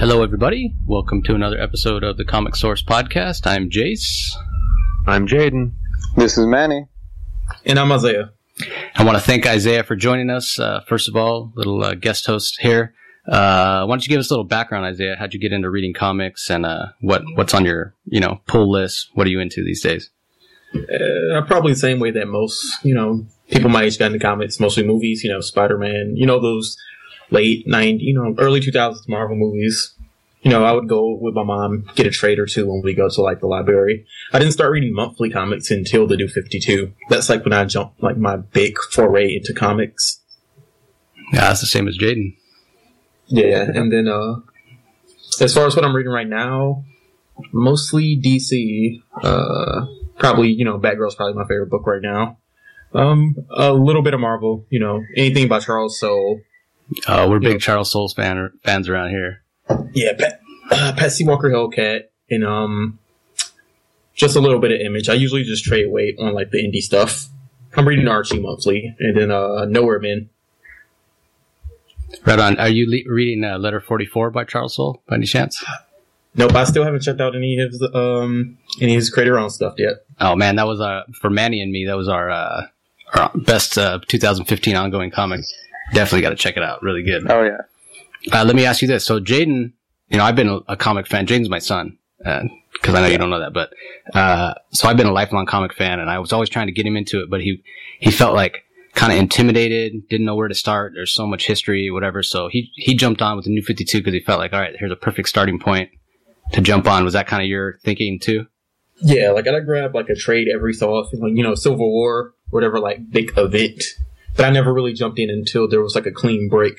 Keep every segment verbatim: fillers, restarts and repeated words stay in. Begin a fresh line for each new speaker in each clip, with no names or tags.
Hello, everybody. Welcome to another episode of the Comic Source Podcast. I'm Jace.
I'm Jaden.
This is Manny.
And I'm Isaiah.
I want to thank Isaiah for joining us. Uh, first of all, little uh, guest host here. Uh, why don't you give us a little background, Isaiah? How'd you get into reading comics, and uh, what what's on your you know pull list? What are you into these days?
Uh, probably the same way that most you know people my age got into comics, mostly movies. You know, Spider-Man. You know those late nineties, you know, early two thousands Marvel movies. You know, I would go with my mom, get a trade or two when we go to, like, the library. I didn't start reading monthly comics until the New fifty-two. That's, like, when I jumped, like, my big foray into comics.
Yeah, that's the same as Jaden.
Yeah, and then, uh, as far as what I'm reading right now, mostly D C. Uh, probably, you know, Batgirl's probably my favorite book right now. Um, a little bit of Marvel, you know, anything by Charles Soule.
Uh, we're big
know.
Charles Soule fan, fans around here.
Yeah, Pat, uh, Patsy Walker Hellcat, and um, just a little bit of Image. I usually just trade weight on like the indie stuff. I'm reading Archie monthly, and then uh, Nowhere Men.
Right on. Are you le- reading uh, Letter forty-four by Charles Soule by any chance?
Nope, I still haven't checked out any of his um any of his creator own stuff yet.
Oh man, that was uh for Manny and me. That was our uh, our best uh, two thousand fifteen ongoing comic. Definitely got to check it out. Really good.
Oh, yeah.
Uh, let me ask you this. So Jaden, you know, I've been a, a comic fan. Jaden's my son, because uh, I know you don't know that. But uh, so I've been a lifelong comic fan, and I was always trying to get him into it, but he he felt like kind of intimidated, didn't know where to start. There's so much history, whatever. So he he jumped on with the New fifty-two because he felt like, all right, here's a perfect starting point to jump on. Was that kind of your thinking too?
Yeah, like I grab like a trade every so often, like you know, Civil War, whatever, like big event. But I never really jumped in until there was like a clean break.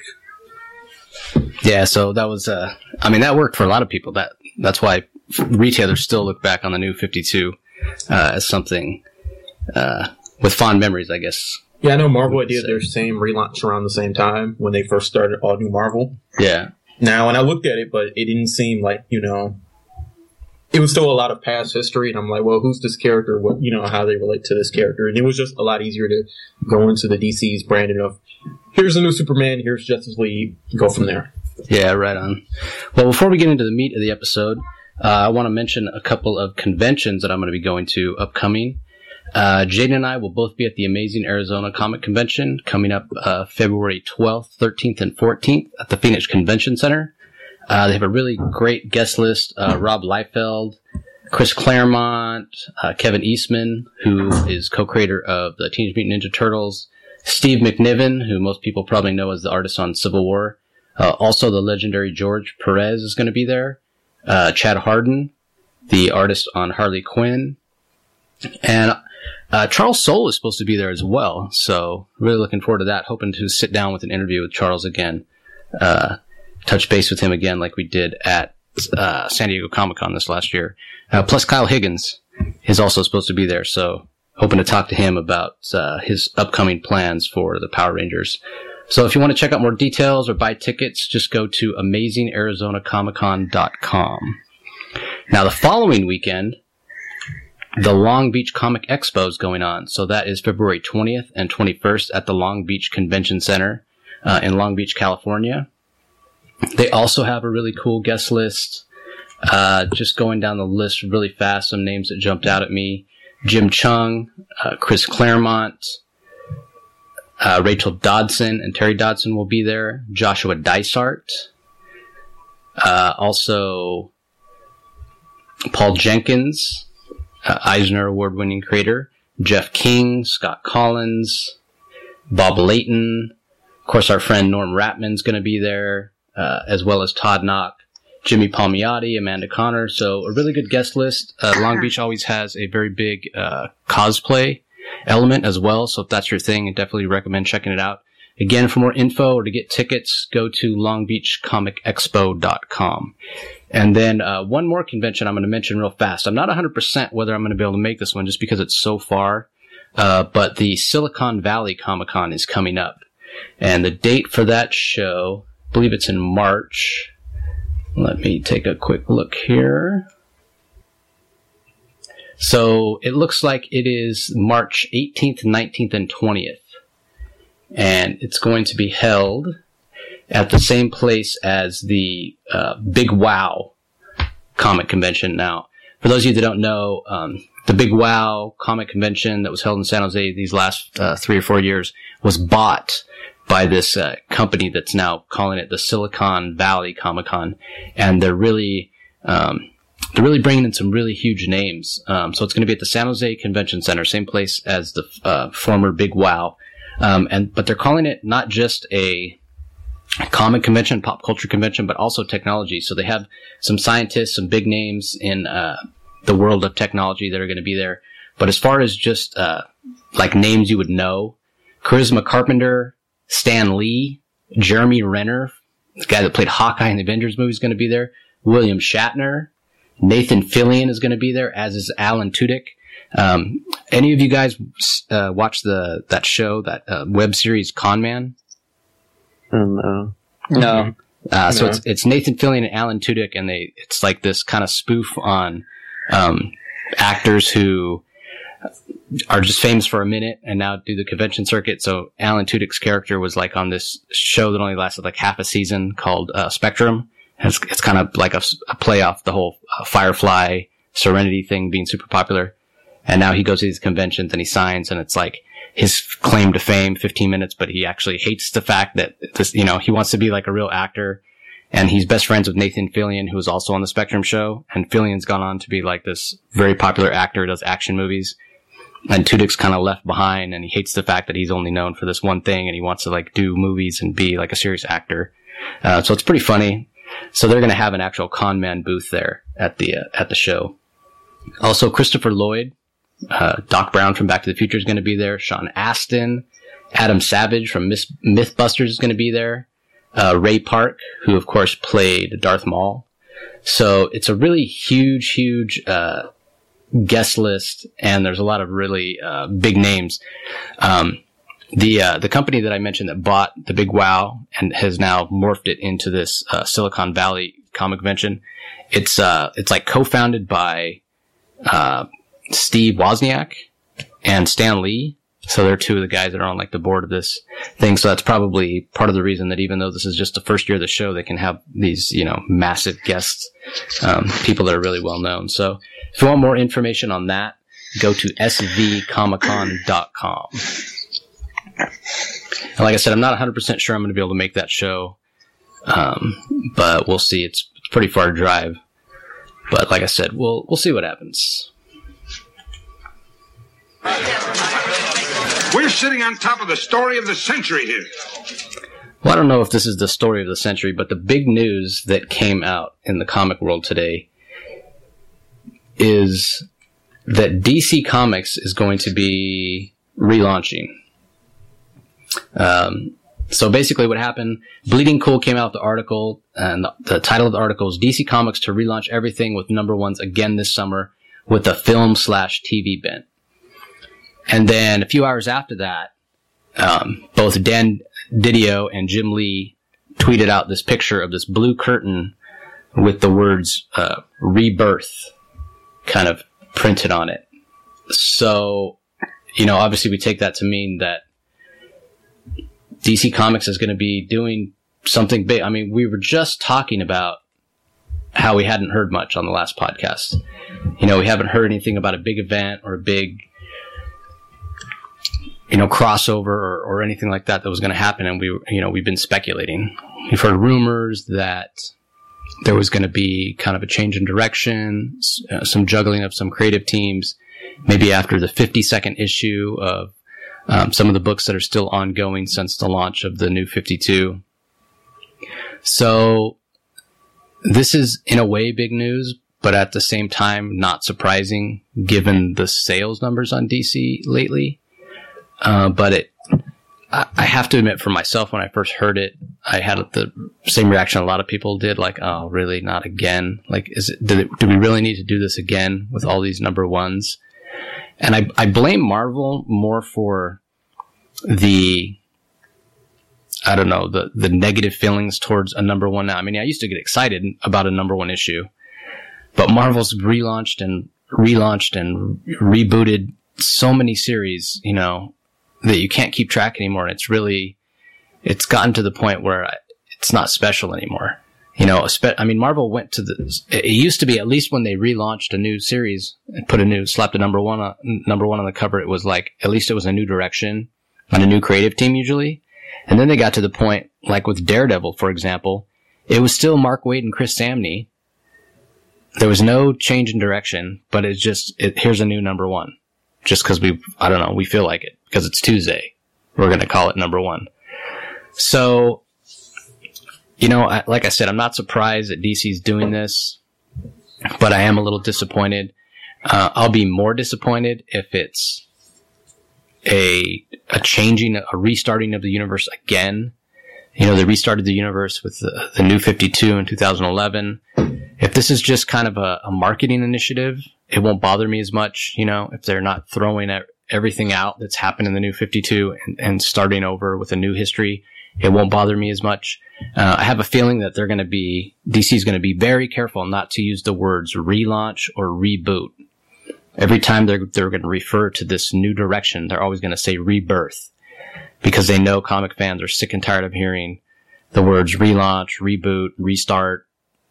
Yeah, so that was, uh, I mean, that worked for a lot of people. That That's why retailers still look back on the New fifty-two uh, as something uh, with fond memories, I guess.
Yeah, I know Marvel did their same relaunch around the same time when they first started All New Marvel.
Yeah.
Now, and I looked at it, but it didn't seem like, you know, it was still a lot of past history. And I'm like, well, who's this character? What, you know, how they relate to this character. And it was just a lot easier to go into the D C's branding of, here's a new Superman, here's Justice League, go from there.
Yeah, right on. Well, before we get into the meat of the episode, uh, I want to mention a couple of conventions that I'm going to be going to upcoming. Uh, Jaden and I will both be at the Amazing Arizona Comic Convention coming up uh, February twelfth, thirteenth, and fourteenth at the Phoenix Convention Center. Uh, they have a really great guest list. Uh, Rob Liefeld, Chris Claremont, uh, Kevin Eastman, who is co-creator of the Teenage Mutant Ninja Turtles, Steve McNiven, who most people probably know as the artist on Civil War. Uh, also, the legendary George Perez is going to be there. Uh, Chad Hardin, the artist on Harley Quinn. And uh, Charles Soule is supposed to be there as well. So, really looking forward to that. Hoping to sit down with an interview with Charles again. Uh, touch base with him again like we did at uh, San Diego Comic-Con this last year. Uh, plus, Kyle Higgins is also supposed to be there. So, hoping to talk to him about uh, his upcoming plans for the Power Rangers. So if you want to check out more details or buy tickets, just go to amazing arizona comic con dot com. Now, the following weekend, the Long Beach Comic Expo is going on. So that is February twentieth and twenty-first at the Long Beach Convention Center uh, in Long Beach, California. They also have a really cool guest list. Uh, just going down the list really fast, some names that jumped out at me. Jim Chung, uh, Chris Claremont, uh, Rachel Dodson and Terry Dodson will be there. Joshua Dysart. Uh, also, Paul Jenkins, uh, Eisner Award-winning creator. Jeff King, Scott Collins, Bob Layton. Of course, our friend Norm Ratman's going to be there, uh, as well as Todd Knock, Jimmy Palmiotti, Amanda Connor. So a really good guest list. Uh, Long Beach always has a very big uh, cosplay element as well. So if that's your thing, I definitely recommend checking it out. Again, for more info or to get tickets, go to long beach comic expo dot com. And then uh, one more convention I'm going to mention real fast. I'm not one hundred percent whether I'm going to be able to make this one just because it's so far. Uh, but the Silicon Valley Comic-Con is coming up. And the date for that show, I believe it's in March. Let me take a quick look here. So it looks like it is March eighteenth, nineteenth, and twentieth. And it's going to be held at the same place as the uh, Big Wow comic convention. Now, for those of you that don't know, um, the Big Wow comic convention that was held in San Jose these last uh, three or four years was bought by this uh, company that's now calling it the Silicon Valley Comic Con, and they're really um, they're really bringing in some really huge names. Um, so it's going to be at the San Jose Convention Center, same place as the uh, former Big Wow, um, and but they're calling it not just a comic convention, pop culture convention, but also technology. So they have some scientists, some big names in uh, the world of technology that are going to be there. But as far as just uh, like names you would know, Charisma Carpenter, Stan Lee, Jeremy Renner, the guy that played Hawkeye in the Avengers movie, is going to be there. William Shatner, Nathan Fillion is going to be there, as is Alan Tudyk. Um, any of you guys uh, watch the that show, that uh, web series Con Man?
No.
No. Uh, so
No.
it's it's Nathan Fillion and Alan Tudyk, and they it's like this kind of spoof on um, actors who are just famous for a minute and now do the convention circuit. So Alan Tudyk's character was like on this show that only lasted like half a season called uh, Spectrum. And it's, it's kind of like a, a play off the whole uh, Firefly Serenity thing being super popular. And now he goes to these conventions and he signs, and it's like his claim to fame, fifteen minutes, but he actually hates the fact that this, you know, he wants to be like a real actor. And he's best friends with Nathan Fillion, who was also on the Spectrum show. And Fillion's gone on to be like this very popular actor, does action movies. And Tudyk's kind of left behind, and he hates the fact that he's only known for this one thing, and he wants to like do movies and be like a serious actor. Uh, so it's pretty funny. So they're going to have an actual Con Man booth there at the uh, at the show. Also, Christopher Lloyd, uh, Doc Brown from Back to the Future is going to be there. Sean Astin, Adam Savage from Myth- Mythbusters is going to be there. Uh, Ray Park, who of course played Darth Maul. So it's a really huge, huge uh, guest list, and there's a lot of really uh, big names. Um, the uh, the company that I mentioned that bought the Big Wow and has now morphed it into this uh, Silicon Valley comic convention. It's uh it's like co-founded by uh, Steve Wozniak and Stan Lee. So they're two of the guys that are on like the board of this thing. So that's probably part of the reason that even though this is just the first year of the show, they can have these, you know, massive guests, um, people that are really well known. So if you want more information on that, go to s v comic con dot com. And like I said, I'm not one hundred percent sure I'm going to be able to make that show. Um, but we'll see. It's, it's a pretty far drive. But like I said, we'll, we'll see what happens.
We're sitting on top of the story of the century here.
Well, I don't know if this is the story of the century, but the big news that came out in the comic world today is that D C Comics is going to be relaunching. Um, so basically what happened, Bleeding Cool came out with the article, and the, the title of the article is D C Comics to relaunch everything with number ones again this summer with a film slash T V bent. And then a few hours after that, um, both Dan Didio and Jim Lee tweeted out this picture of this blue curtain with the words uh, Rebirth kind of printed on it. So, you know, obviously we take that to mean that D C Comics is going to be doing something big. I mean, we were just talking about how we hadn't heard much on the last podcast. You know, we haven't heard anything about a big event or a big, you know, crossover or, or anything like that that was going to happen. And we, you know, we've been speculating. We've heard rumors that there was going to be kind of a change in direction, uh, some juggling of some creative teams, maybe after the fifty-second issue of um, some of the books that are still ongoing since the launch of the New fifty-two. So this is, in a way, big news, but at the same time, not surprising given the sales numbers on D C lately. Uh, but it, I, I have to admit for myself, when I first heard it, I had the same reaction a lot of people did, like, oh, really, not again? Like, is it, did it, do we really need to do this again with all these number ones? And I, I blame Marvel more for the, I don't know, the, the negative feelings towards a number one now. I mean, I used to get excited about a number one issue, but Marvel's relaunched and relaunched and rebooted so many series, you know, that you can't keep track anymore. And it's really, it's gotten to the point where it's not special anymore. You know, I mean, Marvel went to the, it used to be, at least when they relaunched a new series and put a new, slapped a number one on, number one on the cover, it was like, at least it was a new direction and a new creative team usually. And then they got to the point, like with Daredevil, for example, it was still Mark Waid and Chris Samney. There was no change in direction, but it's just, it, here's a new number one. Just because we, I don't know, we feel like it. Because it's Tuesday. We're going to call it number one. So, you know, I, like I said, I'm not surprised that D C's doing this, but I am a little disappointed. Uh, I'll be more disappointed if it's a a changing, a restarting of the universe again. You know, they restarted the universe with the, the New fifty-two in two thousand eleven. If this is just kind of a, a marketing initiative, it won't bother me as much, you know, if they're not throwing everything out that's happened in the New fifty-two and, and starting over with a new history. It won't bother me as much. Uh, I have a feeling that they're going to be, D C's going to be very careful not to use the words relaunch or reboot. Every time they're, they're going to refer to this new direction, they're always going to say rebirth, because they know comic fans are sick and tired of hearing the words relaunch, reboot, restart.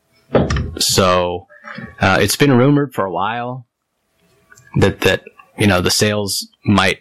So, uh, it's been rumored for a while that, that, you know, the sales might,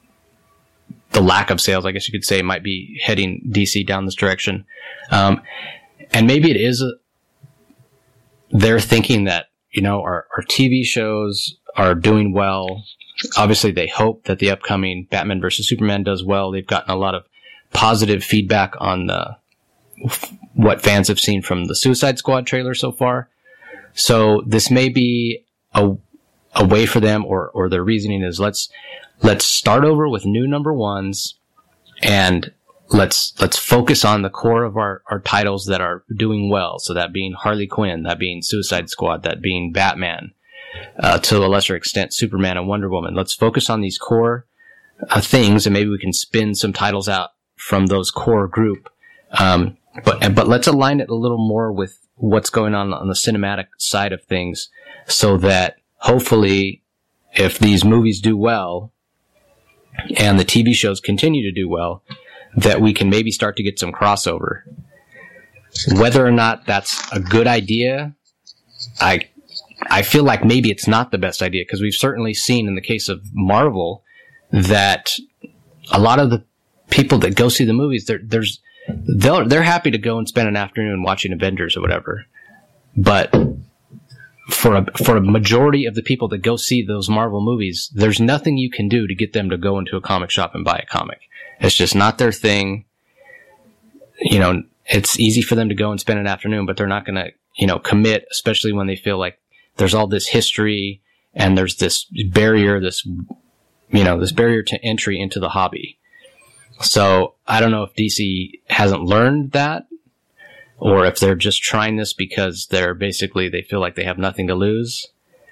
the lack of sales, I guess you could say, might be heading D C down this direction. Um, and maybe it is, a, they're thinking that, you know, our, our T V shows are doing well. Obviously, they hope that the upcoming Batman versus Superman does well. They've gotten a lot of positive feedback on the, what fans have seen from the Suicide Squad trailer so far. So this may be a, a way for them, or, or their reasoning is let's, let's start over with new number ones, and let's, let's focus on the core of our, our titles that are doing well. So that being Harley Quinn, that being Suicide Squad, that being Batman, uh, to a lesser extent, Superman and Wonder Woman. Let's focus on these core uh, things, and maybe we can spin some titles out from those core group. Um, but, but let's align it a little more with what's going on on the cinematic side of things, so that hopefully if these movies do well and the T V shows continue to do well, that we can maybe start to get some crossover. Whether or not that's a good idea, I I feel like maybe it's not the best idea, because we've certainly seen in the case of Marvel that a lot of the people that go see the movies, they're, there's they're they're happy to go and spend an afternoon watching Avengers or whatever, but for a for a majority of the people that go see those Marvel movies, there's nothing you can do to get them to go into a comic shop and buy a comic. It's just not their thing. You know, it's easy for them to go and spend an afternoon, but they're not going to, you know, commit, especially when they feel like there's all this history and there's this barrier, this, you know, this barrier to entry into the hobby. So I don't know if D C hasn't learned that, or if they're just trying this because they're basically, they feel like they have nothing to lose.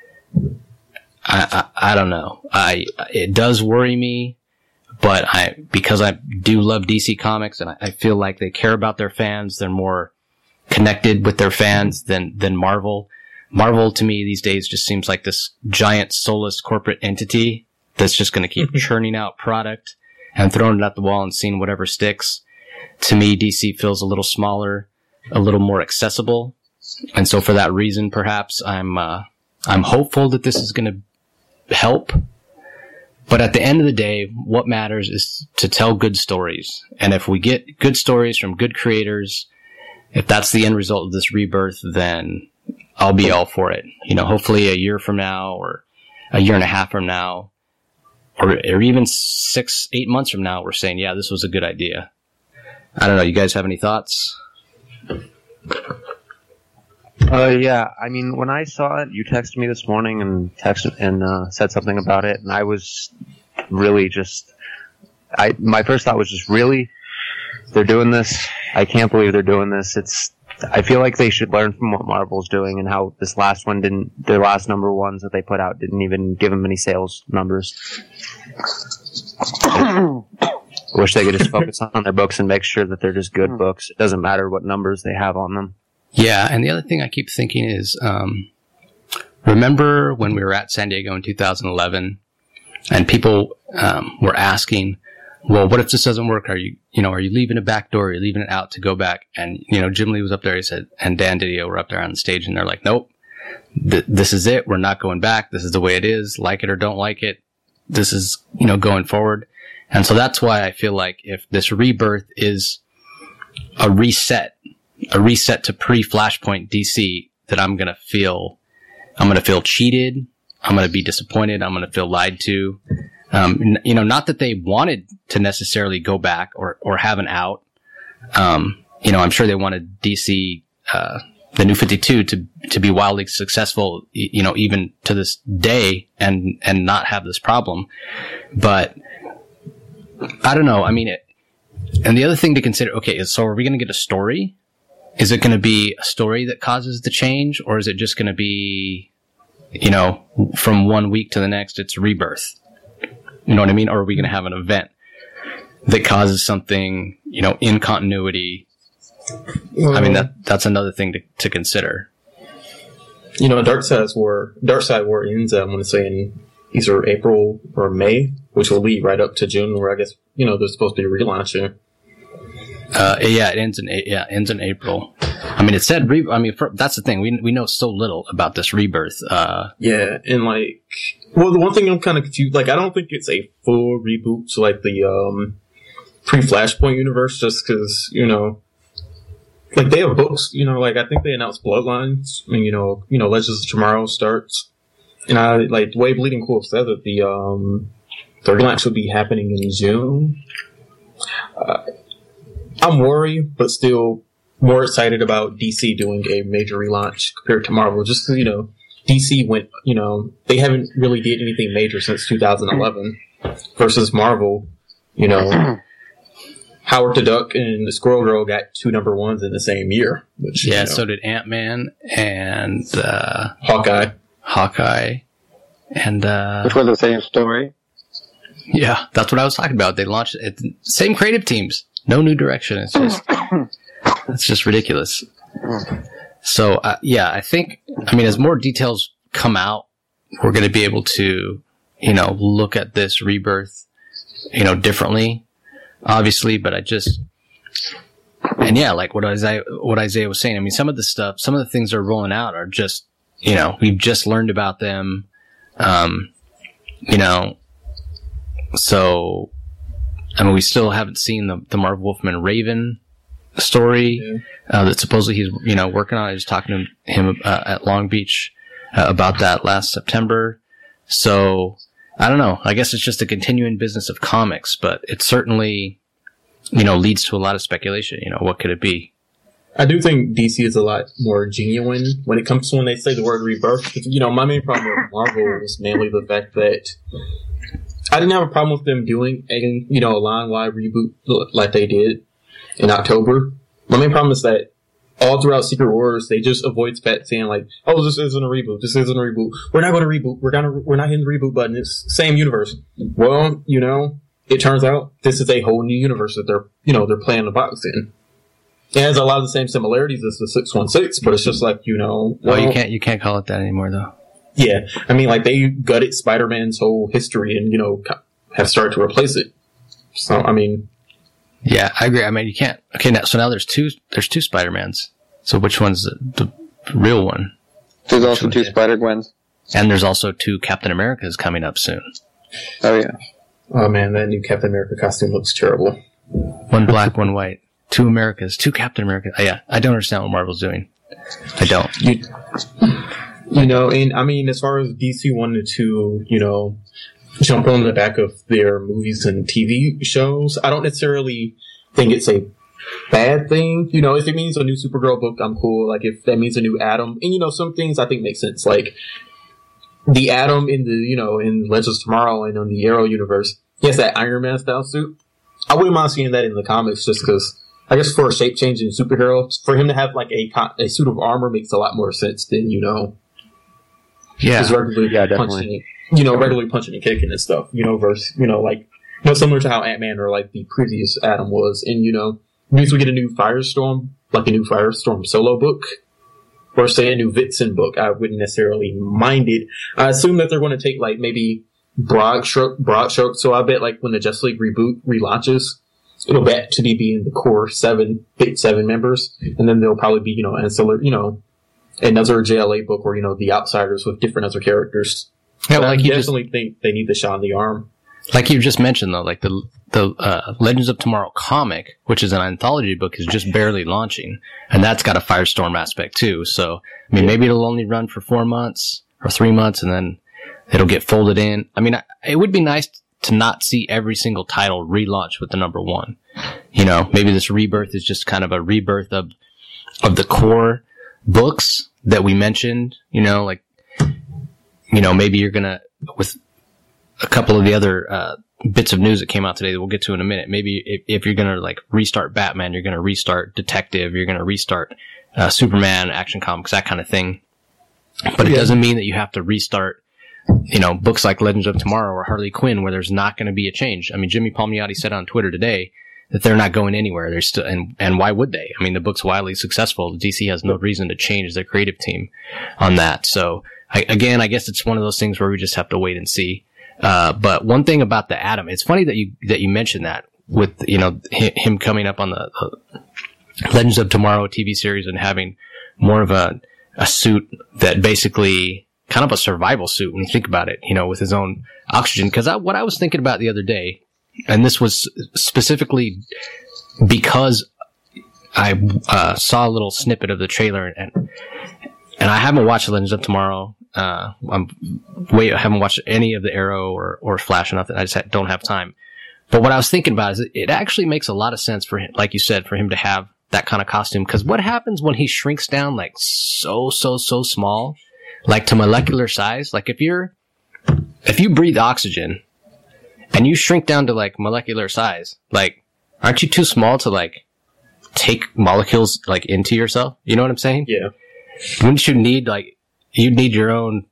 I, I, I don't know. I, it does worry me, but I, because I do love D C Comics and I, I feel like they care about their fans, they're more connected with their fans than, than Marvel. Marvel to me these days just seems like this giant soulless corporate entity that's just going to keep churning out product and throwing it at the wall and seeing whatever sticks. To me, D C feels a little smaller, a little more accessible. And so for that reason, perhaps I'm, uh, I'm hopeful that this is going to help. But at the end of the day, what matters is to tell good stories. And if we get good stories from good creators, if that's the end result of this rebirth, then I'll be all for it. You know, hopefully a year from now, or a year and a half from now, or, or even six, eight months from now, we're saying, yeah, this was a good idea. I don't know. You guys have any thoughts?
Uh, yeah. I mean, when I saw it, you texted me this morning and texted and uh, said something about it, and I was really just, I my first thought was just, really, they're doing this? I can't believe they're doing this. It's, I feel like they should learn from what Marvel's doing and how this last one didn't, their last number ones that they put out didn't even give them any sales numbers. I wish they could just focus on their books and make sure that they're just good books. It doesn't matter what numbers they have on them.
Yeah, and the other thing I keep thinking is, um, remember when we were at San Diego in two thousand eleven and people um, were asking, well, what if this doesn't work? Are you, you know, are you leaving a back door? Are you leaving it out to go back? And, you know, Jim Lee was up there, he said, and Dan Didio were up there on the stage, and they're like, nope, th- this is it. We're not going back. This is the way it is. Like it or don't like it. This is, you know, going forward. And so that's why I feel like if this rebirth is a reset, a reset to pre-Flashpoint D C, that I'm going to feel, I'm going to feel cheated. I'm going to be disappointed. I'm going to feel lied to. Um, you know, not that they wanted to necessarily go back or, or have an out. Um, you know, I'm sure they wanted D C, uh, the New fifty-two to, to be wildly successful, you know, even to this day and, and not have this problem. But I don't know. I mean, it, and the other thing to consider, okay, is so are we going to get a story? Is it going to be a story that causes the change, or is it just going to be, you know, from one week to the next, it's rebirth? You know what I mean? Or are we going to have an event that causes something, you know, in continuity?
Well,
I mean, that that's another thing to, to consider.
You know, Dark Side's War, Dark Side War ends, I'm going to say, in either April or May, which will lead right up to June, where I guess, you know, there's supposed to be a relaunch here.
Uh, yeah, it ends in, yeah, it ends in April. I mean, it said, re- I mean, for, that's the thing. We, we know so little about this rebirth. Uh,
yeah. And like, well, the one thing I'm kind of confused, like, I don't think it's a full reboot to like the, um, pre-Flashpoint universe, just cause, you know, like they have books, you know, like I think they announced Bloodlines, and, you know, you know, Legends of Tomorrow starts. And I, like, the way Bleeding Cool said that the, um, the relaunch would be happening in June. Uh, I'm worried, but still more excited about D C doing a major relaunch compared to Marvel. Just because, you know, D C went, you know, they haven't really did anything major since two thousand eleven versus Marvel, you know. Howard the Duck and the Squirrel Girl got two number ones in the same year. Which,
yeah,
you know,
so did Ant-Man and uh,
Hawkeye.
Hawkeye. And, uh,
Which was the same story.
Yeah, that's what I was talking about. They launched it. Same creative teams. No new direction. It's just, it's just ridiculous. So, uh, yeah, I think, I mean, as more details come out, we're going to be able to, you know, look at this rebirth, you know, differently, obviously, but I just, and yeah, like what Isaiah, what Isaiah was saying, I mean, some of the stuff, some of the things they're rolling out are just, you know, we've just learned about them, um, you know, so, I mean, we still haven't seen the, the Marv Wolfman Raven story, yeah. uh, that supposedly he's, you know, working on. I was talking to him uh, at Long Beach uh, about that last September. So, I don't know. I guess it's just a continuing business of comics, but it certainly, you know, leads to a lot of speculation. You know, what could it be?
I do think D C is a lot more genuine when it comes to when they say the word rebirth. You know, my main problem with Marvel is mainly the fact that I didn't have a problem with them doing a, you know, a line-wide reboot like they did in October. My main problem is that all throughout Secret Wars, they just avoid Pat saying like, "Oh, this isn't a reboot. This isn't a reboot. We're not going to reboot. We're gonna we're not hitting the reboot button. It's same universe." Well, you know, it turns out this is a whole new universe that they're, you know, they're playing the box in. It has a lot of the same similarities as the six one six, but it's just like, you know,
well, well, you can't you can't call it that anymore though.
Yeah, I mean, like they gutted Spider-Man's whole history and, you know, have started to replace it. So, I mean,
yeah, I agree. I mean, you can't. Okay, now so now there's two. There's two Spider-Mans. So which one's the, the real one?
There's also two Spider-Gwens,
and there's also two Captain Americas coming up soon.
Oh yeah.
Oh man, that new Captain America costume looks terrible.
One black, one white. Two Americas, two Captain Americas. Oh, yeah, I don't understand what Marvel's doing. I don't.
You, you know, and I mean, as far as D C wanted to, you know, jump on the back of their movies and T V shows, I don't necessarily think it's a bad thing. You know, if it means a new Supergirl book, I'm cool. Like, if that means a new Atom, and, you know, some things I think make sense. Like, the Atom in the, you know, in Legends of Tomorrow and on the Arrow universe, he has that Iron Man style suit. I wouldn't mind seeing that in the comics just because, I guess for a shape-changing superhero, for him to have, like, a a suit of armor makes a lot more sense than, you know,
yeah,
just regularly
yeah,
punching, you know, regularly punching and kicking and stuff, you know, versus, you know, like, you know, similar to how Ant-Man or, like, the previous Atom was. And, you know, means we get a new Firestorm, like a new Firestorm solo book, or say a new Vixen book. I wouldn't necessarily mind it. I assume that they're going to take, like, maybe broad stroke, broad stroke. So I bet like when the Justice League reboot relaunches, it'll be to be being the core seven, eight, seven members, and then there'll probably be you know ancillary, you know, another J L A book or you know the Outsiders with different other characters.
Yeah,
but
like
I
you
definitely
just,
think they need the shot in the arm.
Like you just mentioned, though, like the the uh, Legends of Tomorrow comic, which is an anthology book, is just barely launching, and that's got a Firestorm aspect too. So, I mean, yeah. maybe it'll only run for four months or three months, and then it'll get folded in. I mean, it would be nice to not see every single title relaunch with the number one. You know, maybe this rebirth is just kind of a rebirth of of the core books that we mentioned. You know, like you know, maybe you're gonna with a couple of the other uh, bits of news that came out today that we'll get to in a minute. Maybe if, if you're going to like restart Batman, you're going to restart Detective, you're going to restart uh, Superman, Action Comics, that kind of thing. But it yeah. doesn't mean that you have to restart, you know, books like Legends of Tomorrow or Harley Quinn where there's not going to be a change. I mean, Jimmy Palmiotti said on Twitter today that they're not going anywhere. They're still, and, and why would they? I mean, the book's wildly successful. D C has no reason to change their creative team on that. So I, again, I guess it's one of those things where we just have to wait and see. Uh, but one thing about the Atom, it's funny that you, that you mentioned that with, you know, him coming up on the uh, Legends of Tomorrow T V series and having more of a, a suit that basically kind of a survival suit when you think about it, you know, with his own oxygen. Cause I, what I was thinking about the other day, and this was specifically because I, uh, saw a little snippet of the trailer and, and I haven't watched Legends of Tomorrow. Uh, I'm wait, I haven't watched any of the Arrow or, or Flash or nothing. I just ha- don't have time. But what I was thinking about is it, it actually makes a lot of sense for him, like you said, for him to have that kind of costume. Cause what happens when he shrinks down like so, so, so small, like to molecular size? Like if you're, if you breathe oxygen and you shrink down to like molecular size, like aren't you too small to like take molecules like into yourself? You know what I'm saying?
Yeah.
Wouldn't you need like, you need your own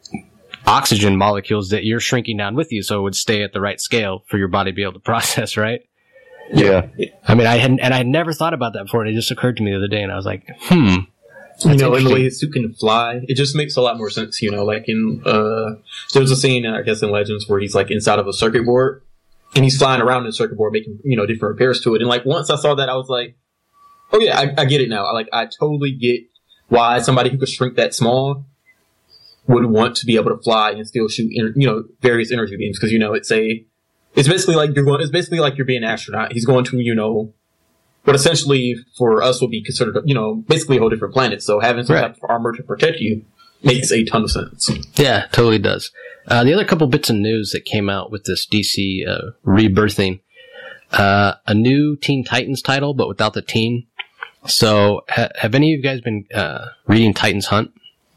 oxygen molecules that you're shrinking down with you so it would stay at the right scale for your body to be able to process, right?
Yeah.
I mean, I hadn't, and I had never thought about that before, and it just occurred to me the other day, and I was like, hmm.
You know, in the way his suit can fly, it just makes a lot more sense, you know, like in, uh, there's a scene, I guess, in Legends where he's like inside of a circuit board, and he's flying around in the circuit board making, you know, different repairs to it, and like once I saw that, I was like, oh yeah, I, I get it now. I, like, I totally get why somebody who could shrink that small would want to be able to fly and still shoot, you know, various energy beams. Cause, you know, it's a, it's basically like you're going, it's basically like you're being an astronaut. He's going to, you know, what essentially for us would be considered, you know, basically a whole different planet. So having some right. type of armor to protect you makes a ton of sense.
Yeah, totally does. Uh, the other couple bits of news that came out with this D C, uh, rebirthing, uh, a new Teen Titans title, but without the teen. So, ha- have any of you guys been uh, reading Titans Hunt?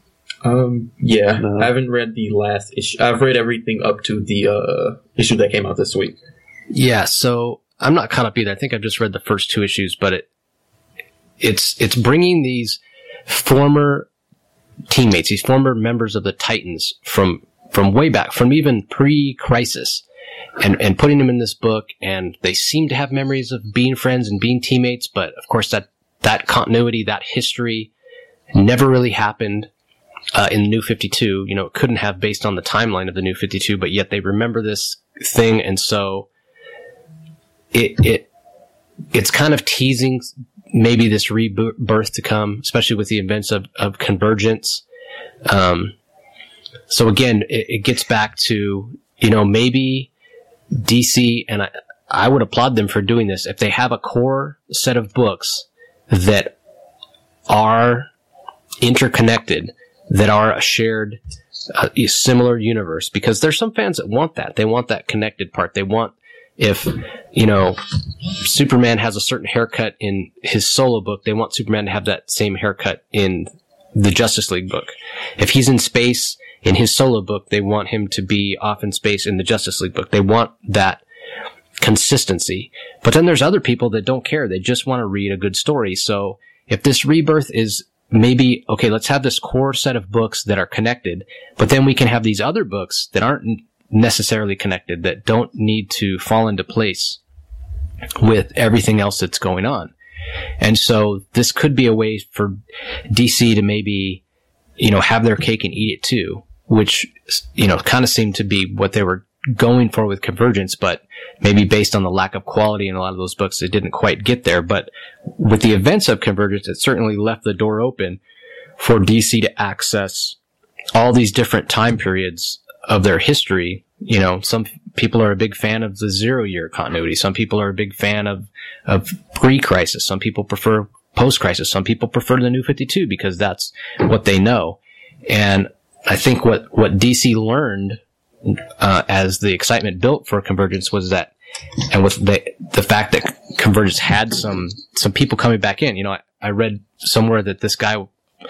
Um, yeah, no. I haven't read the last issue. I've read everything up to the uh, issue that came out this week.
Yeah, so I'm not caught up either. I think I've just read the first two issues, but it it's it's bringing these former teammates, these former members of the Titans from from way back, from even pre-Crisis, and and putting them in this book. And they seem to have memories of being friends and being teammates, but of course that that continuity, that history, never really happened. Uh, in the New fifty-two, you know, it couldn't have based on the timeline of the New fifty-two, but yet they remember this thing, and so it it it's kind of teasing maybe this rebirth to come, especially with the events of, of Convergence. Um, so again, it, it gets back to, you know, maybe D C, and I, I would applaud them for doing this, if they have a core set of books that are interconnected, that are a shared, uh, similar universe, because there's some fans that want that. They want that connected part. They want, if, you know, Superman has a certain haircut in his solo book, they want Superman to have that same haircut in the Justice League book. If he's in space in his solo book, they want him to be off in space in the Justice League book. They want that consistency. But then there's other people that don't care. They just want to read a good story. So if this rebirth is maybe, okay, let's have this core set of books that are connected, but then we can have these other books that aren't necessarily connected, that don't need to fall into place with everything else that's going on. And so this could be a way for D C to maybe, you know, have their cake and eat it too. which, you know, kind of seemed to be what they were going for with Convergence, but maybe based on the lack of quality in a lot of those books, it didn't quite get there. But with the events of Convergence, it certainly left the door open for D C to access all these different time periods of their history. You know, some people are a big fan of the zero year continuity. Some people are a big fan of, of pre-crisis. Some people prefer post-crisis. Some people prefer the New fifty-two because that's what they know. And I think what, what D C learned Uh, as the excitement built for Convergence was that, and with the the fact that Convergence had some some people coming back in. You know, I, I read somewhere that this guy,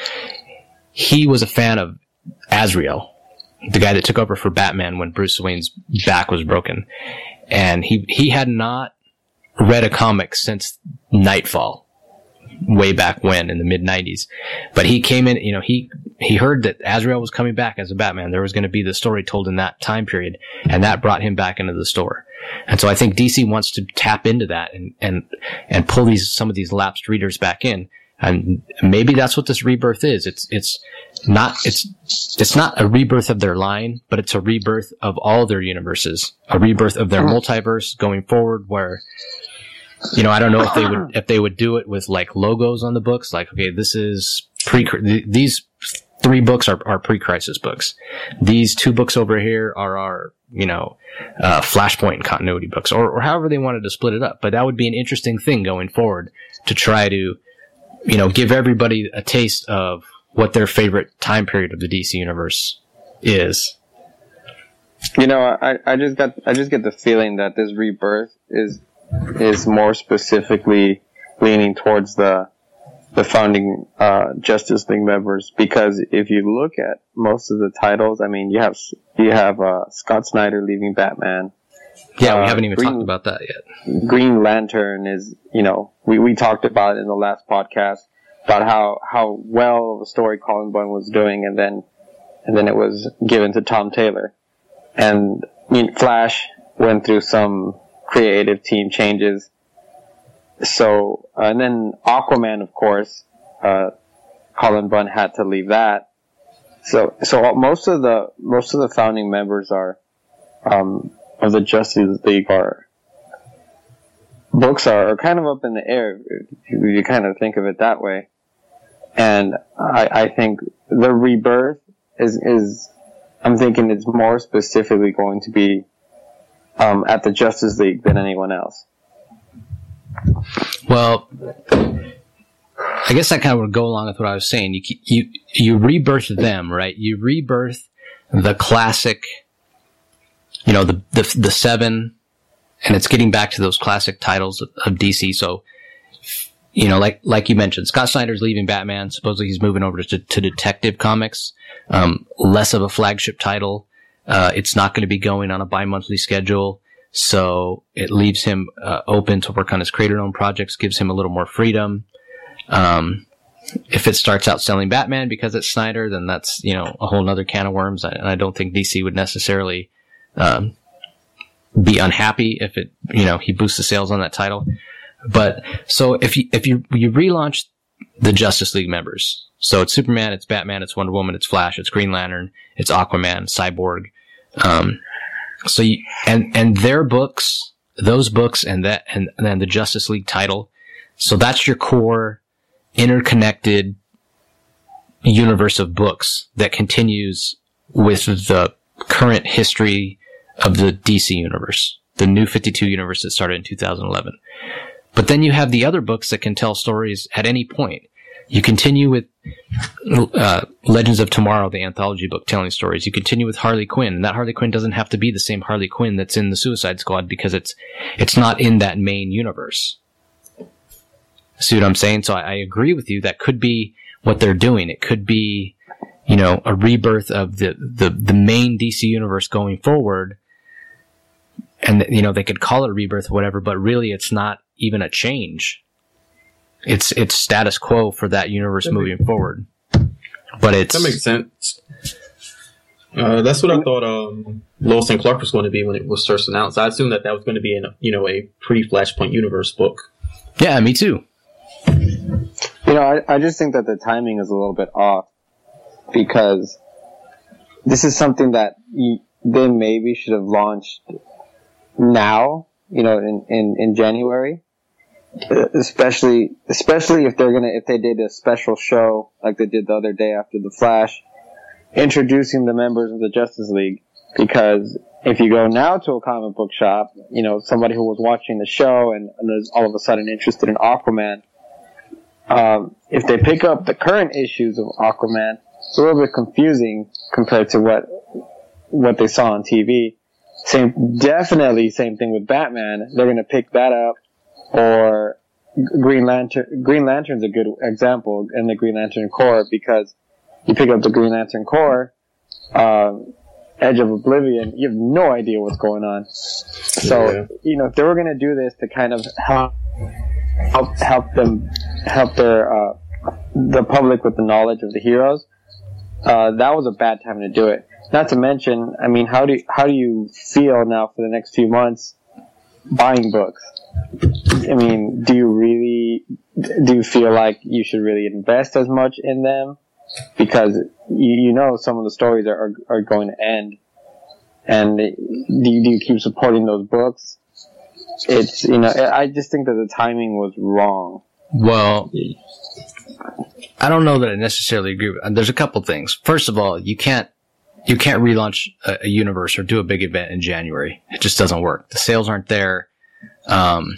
he was a fan of Azrael, the guy that took over for Batman when Bruce Wayne's back was broken, and he he had not read a comic since Nightfall, way back when in the mid nineties. But he came in, you know, he, he heard that Azrael was coming back as a Batman. There was going to be the story told in that time period, and that brought him back into the store. And so I think D C wants to tap into that and, and, and pull these, some of these lapsed readers back in. And maybe that's what this rebirth is. It's, it's not, it's, it's not a rebirth of their line, but it's a rebirth of all their universes, a rebirth of their multiverse going forward where, you know, I don't know if they would, if they would do it with like logos on the books, like, okay, this is pre, these three books are, are pre-crisis books. These two books over here are our, you know, uh, Flashpoint continuity books, or, or however they wanted to split it up. But that would be an interesting thing going forward to try to, you know, give everybody a taste of what their favorite time period of the D C universe is.
You know, I, I just got, I just get the feeling that this rebirth is, is more specifically leaning towards the, the founding, uh, Justice League members, because if you look at most of the titles, I mean, you have, you have, uh, Scott Snyder leaving Batman.
Yeah, we
uh,
haven't even
Green,
talked about that yet.
Green Lantern is, you know, we, we talked about it in the last podcast about how, how well of a story Colin Bunn was doing, and then, and then it was given to Tom Taylor. And, I mean, Flash went through some creative team changes. So, uh, and then Aquaman, of course, uh, Colin Bunn had to leave that. So, so most of the, most of the founding members are, um, of the Justice League are, books are, are kind of up in the air, if you kind of think of it that way. And I, I think the rebirth is, is, I'm thinking it's more specifically going to be, um, at the Justice League than anyone else.
Well, I guess that kind of would go along with what I was saying. You, you, you rebirth them, right? You rebirth the classic, you know, the, the, the seven, and it's getting back to those classic titles of, of D C. So, you know, like, like you mentioned, Scott Snyder's leaving Batman. Supposedly he's moving over to, to Detective Comics. Um, less of a flagship title. Uh, it's not going to be going on a bi-monthly schedule. So it leaves him, uh, open to work on his creator-owned projects, gives him a little more freedom. Um, if it starts out selling Batman because it's Snyder, then that's, you know, a whole nother can of worms. And I don't think D C would necessarily, um, be unhappy if it, you know, he boosts the sales on that title. But, so if you, if you, you relaunch the Justice League members, so it's Superman, it's Batman, it's Wonder Woman, it's Flash, it's Green Lantern, it's Aquaman, Cyborg, um, so you, and, and their books, those books and that, and, and then the Justice League title. So that's your core interconnected universe of books that continues with the current history of the D C universe, the New fifty-two universe that started in two thousand eleven. But then you have the other books that can tell stories at any point. You continue with uh, Legends of Tomorrow, the anthology book telling stories. You continue with Harley Quinn, and that Harley Quinn doesn't have to be the same Harley Quinn that's in the Suicide Squad because it's it's not in that main universe. See what I'm saying? So I, I agree with you. That could be what they're doing. It could be, you know, a rebirth of the the, the main D C universe going forward. And, you know, they could call it a rebirth or whatever, but really it's not even a change. It's, it's status quo for that universe that moving makes, forward. But it's...
That makes sense. Uh, that's what I thought, um, Lois and Clark was going to be when it was first announced. I assumed that that was going to be in, you know, a pre-Flashpoint universe book.
Yeah, me too.
You know, I, I just think that the timing is a little bit off because this is something that you, they maybe should have launched now, you know, in, in, in January, especially, especially if they're gonna, if they did a special show like they did the other day after the Flash, introducing the members of the Justice League, because if you go now to a comic book shop, you know, somebody who was watching the show and, and is all of a sudden interested in Aquaman, um, if they pick up the current issues of Aquaman, it's a little bit confusing compared to what what they saw on T V. Same, definitely same thing with Batman. They're going to pick that up, or Green Lantern. Green Lantern's a good example in the Green Lantern Corps, because you pick up the Green Lantern Corps, um, Edge of Oblivion, you have no idea what's going on. So, yeah. you know, if they were going to do this to kind of help help help them help their uh, the public with the knowledge of the heroes, uh, that was a bad time to do it. Not to mention, I mean, how do you, how do you feel now for the next few months buying books? I mean, do you really do you feel like you should really invest as much in them? Because you, you know some of the stories are, are, are going to end. And do you, do you keep supporting those books? It's, you know, I just think that the timing was wrong.
Well, I don't know that I necessarily agree with. There's a couple things. First of all, you can't, you can't relaunch a, a universe or do a big event in January. It just doesn't work. The sales aren't there. Um,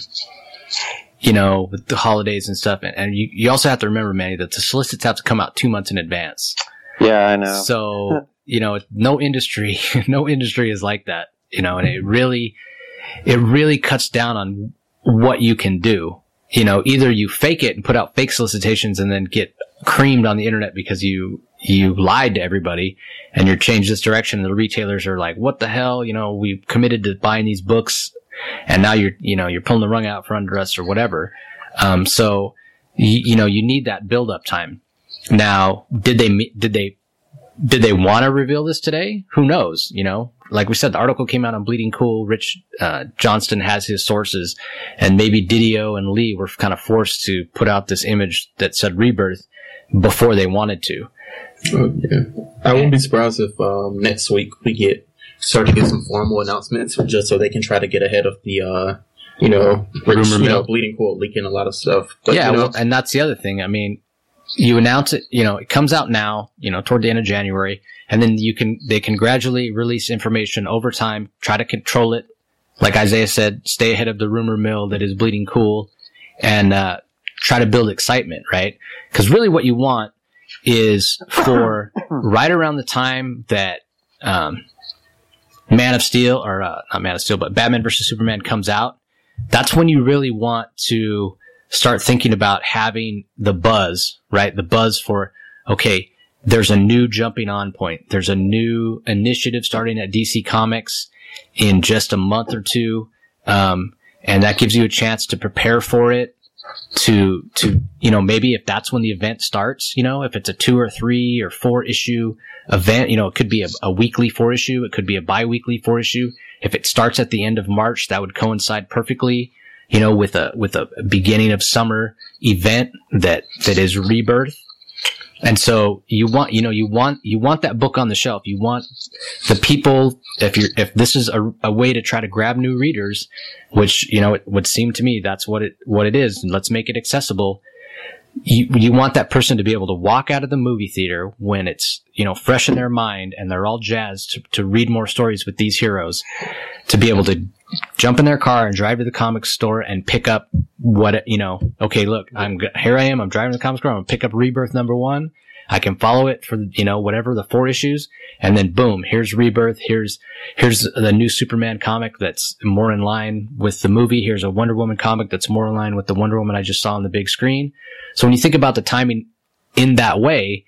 you know, with the holidays and stuff. And, and you, you also have to remember, Manny, that the solicits have to come out two months in advance.
Yeah, I know.
So, you know, no industry, no industry is like that, you know, and it really, it really cuts down on what you can do. You know, either you fake it and put out fake solicitations and then get creamed on the internet because you, you lied to everybody and you're changed this direction. And the retailers are like, what the hell? You know, we committed to buying these books and now you're, you know, you're pulling the rug out from under us or whatever. Um, so, you, you know, you need that build up time. Now, did they, did they, did they want to reveal this today? Who knows? You know, like we said, the article came out on Bleeding Cool. Rich, uh, Johnston has his sources, and maybe Didio and Lee were kind of forced to put out this image that said Rebirth before they wanted to.
Oh, yeah. I wouldn't be surprised if, um, next week we get, start to get some formal announcements just so they can try to get ahead of the, uh, you know, Rich, you know, Bleeding Cool leaking a lot of stuff. But,
yeah.
You know,
well, and that's the other thing. I mean, you announce it, you know, it comes out now, you know, toward the end of January, and then you can, they can gradually release information over time, try to control it. Like Isaiah said, stay ahead of the rumor mill that is Bleeding Cool, and, uh, try to build excitement, right? Because really what you want is for right around the time that, um, Man of Steel, or, uh, not Man of Steel, but Batman versus Superman comes out, that's when you really want to start thinking about having the buzz, right? The buzz for, okay, there's a new jumping on point. There's a new initiative starting at D C Comics in just a month or two. Um, and that gives you a chance to prepare for it, to, to, you know, maybe if that's when the event starts, you know, if it's a two or three or four issue event, you know, it could be a, a weekly four issue. It could be a bi-weekly four issue. If it starts at the end of March, that would coincide perfectly, you know, with a, with a beginning of summer event that, that is Rebirth. And so you want, you know, you want, you want that book on the shelf. You want the people, if you're, if this is a, a way to try to grab new readers, which, you know, it would seem to me that's what it, what it is. And let's make it accessible. You, you want that person to be able to walk out of the movie theater when it's, you know, fresh in their mind and they're all jazzed to, to read more stories with these heroes, to be able to jump in their car and drive to the comic store and pick up what, you know, okay, look, I'm, here I am, I'm driving to the comic store, I'm gonna pick up Rebirth number one. I can follow it for, you know, whatever, the four issues, and then boom, here's Rebirth, here's, here's the new Superman comic that's more in line with the movie, here's a Wonder Woman comic that's more in line with the Wonder Woman I just saw on the big screen. So when you think about the timing in that way,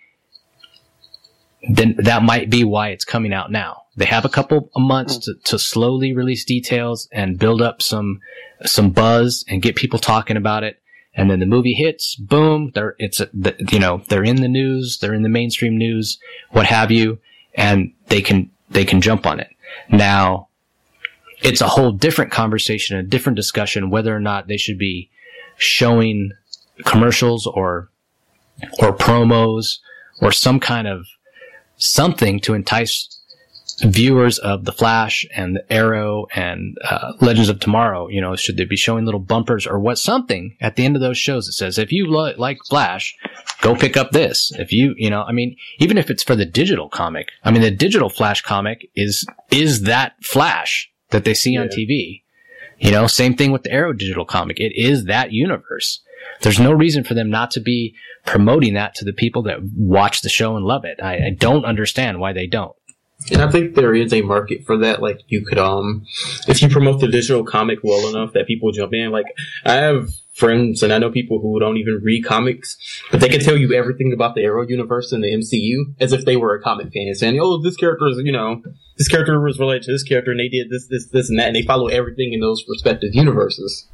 then that might be why it's coming out now. They have a couple of months to, to slowly release details and build up some, some buzz and get people talking about it. And then the movie hits, boom, they're, it's, a, the, you know, they're in the news, they're in the mainstream news, what have you, and they can, they can jump on it. Now, it's a whole different conversation, a different discussion, whether or not they should be showing commercials or, or promos or some kind of something to entice viewers of The Flash and the Arrow and uh, Legends of Tomorrow. You know, should they be showing little bumpers or what? Something at the end of those shows that says, if you lo- like Flash, go pick up this. If you, you know, I mean, even if it's for the digital comic, I mean, the digital Flash comic is is that Flash that they see yeah. on T V. You know, same thing with the Arrow digital comic. It is that universe. There's no reason for them not to be promoting that to the people that watch the show and love it. I, I don't understand why they don't.
And I think there is a market for that. Like, you could, um, if you promote the digital comic well enough that people jump in. Like, I have friends and I know people who don't even read comics, but they can tell you everything about the Arrow universe and the M C U as if they were a comic fan, saying, oh, this character is, you know, this character was related to this character and they did this, this, this, and that, and they follow everything in those respective universes.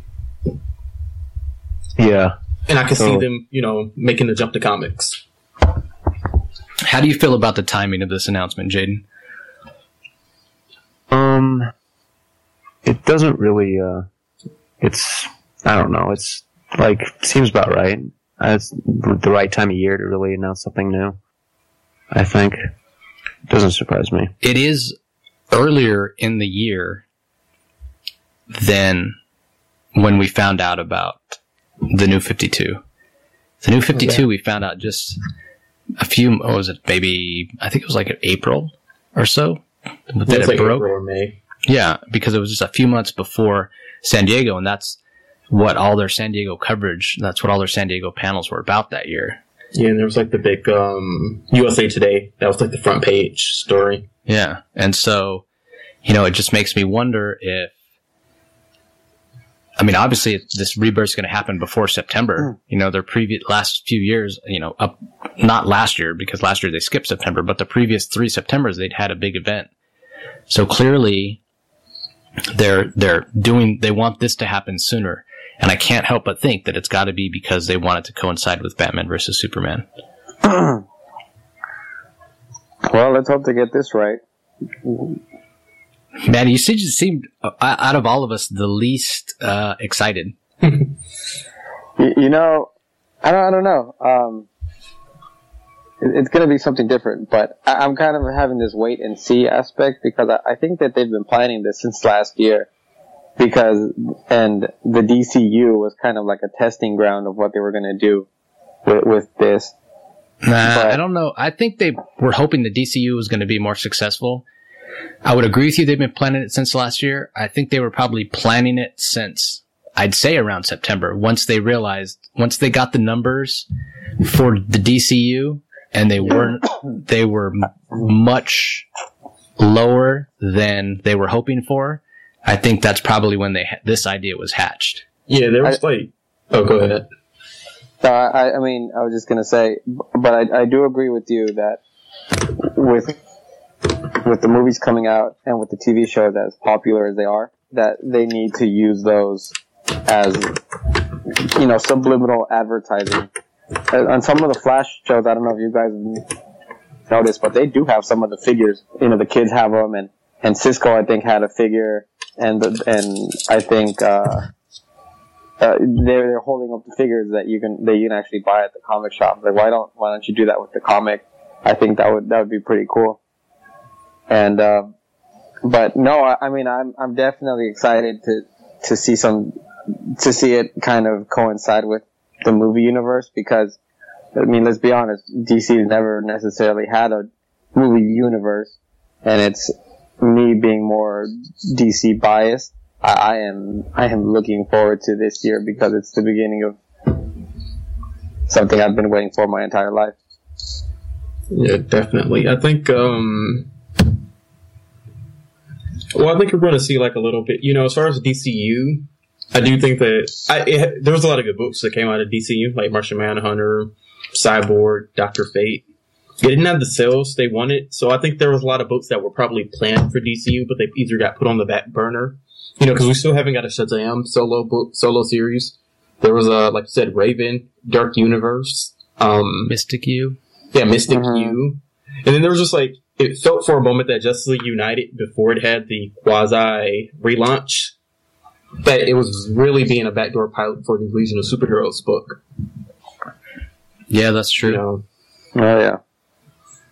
Yeah.
And I can
so,
see them, you know, making the jump to comics.
How do you feel about the timing of this announcement, Jaden?
Um, it doesn't really, uh, it's, I don't know, it's like, seems about right. It's the right time of year to really announce something new, I think. It doesn't surprise me.
It is earlier in the year than when we found out about the New fifty-two. The New fifty-two, okay. We found out just a few, what was it, maybe, I think it was like April or so that
it,
it
like
broke.
April or May.
Yeah, because it was just a few months before San Diego, and that's what all their San Diego coverage, that's what all their San Diego panels were about that year.
Yeah, and there was like the big um, U S A Today. That was like the front page story.
Yeah, and so, you know, it just makes me wonder if, I mean, obviously this rebirth is going to happen before September. Mm. You know, their previous last few years, you know, up, not last year because last year they skipped September, but the previous three Septembers they'd had a big event. So clearly they're, they're doing, they want this to happen sooner. And I can't help but think that it's got to be because they want it to coincide with Batman versus Superman.
Well, let's hope they get this right.
Man, you seemed, uh, out of all of us, the least uh, excited.
you, you know, I don't, I don't know. Um, it, it's going to be something different, but I, I'm kind of having this wait and see aspect because I, I think that they've been planning this since last year. Because, and the D C U was kind of like a testing ground of what they were going to do with, with this.
Nah,
but,
I don't know. I think they were hoping the D C U was going to be more successful. I would agree with you. They've been planning it since last year. I think they were probably planning it since, I'd say around September, once they realized, once they got the numbers for the D C U and they weren't, they were much lower than they were hoping for. I think that's probably when they ha- this idea was hatched.
Yeah, there was I, like... Oh, go ahead.
Uh, I, I mean, I was just going to say, but I, I do agree with you that with with the movies coming out and with the T V shows as popular as they are, that they need to use those as, you know, subliminal advertising. On some of the Flash shows, I don't know if you guys noticed, but they do have some of the figures. You know, the kids have them, and, and Cisco, I think, had a figure. And the, and I think uh, uh, they're they're holding up the figures that you can that you can actually buy at the comic shop. Like, why don't why don't you do that with the comic? I think that would that would be pretty cool. And uh, but no, I, I mean I'm I'm definitely excited to to see some to see it kind of coincide with the movie universe because I mean let's be honest, D C's never necessarily had a movie universe, and it's. Me being more D C biased, I, I am I am looking forward to this year because it's the beginning of something I've been waiting for my entire life.
Yeah, definitely. I think, um, well, I think we're going to see like a little bit, you know, as far as the D C U, I do think that I, it, there was a lot of good books that came out of D C U, like Martian Manhunter, Cyborg, Doctor Fate. They didn't have the sales they wanted, so I think there was a lot of books that were probably planned for D C U, but they either got put on the back burner, you know, because we still haven't got a Shazam solo book, solo series. There was a, like I said, Raven, Dark Universe, um,
Mystic U,
yeah, Mystic
uh-huh.
U, and then there was just like it felt for a moment that Justice League United, before it had the quasi relaunch, that it was really being a backdoor pilot for the Legion of Superheroes book.
Yeah, that's true.
You know?
Oh yeah.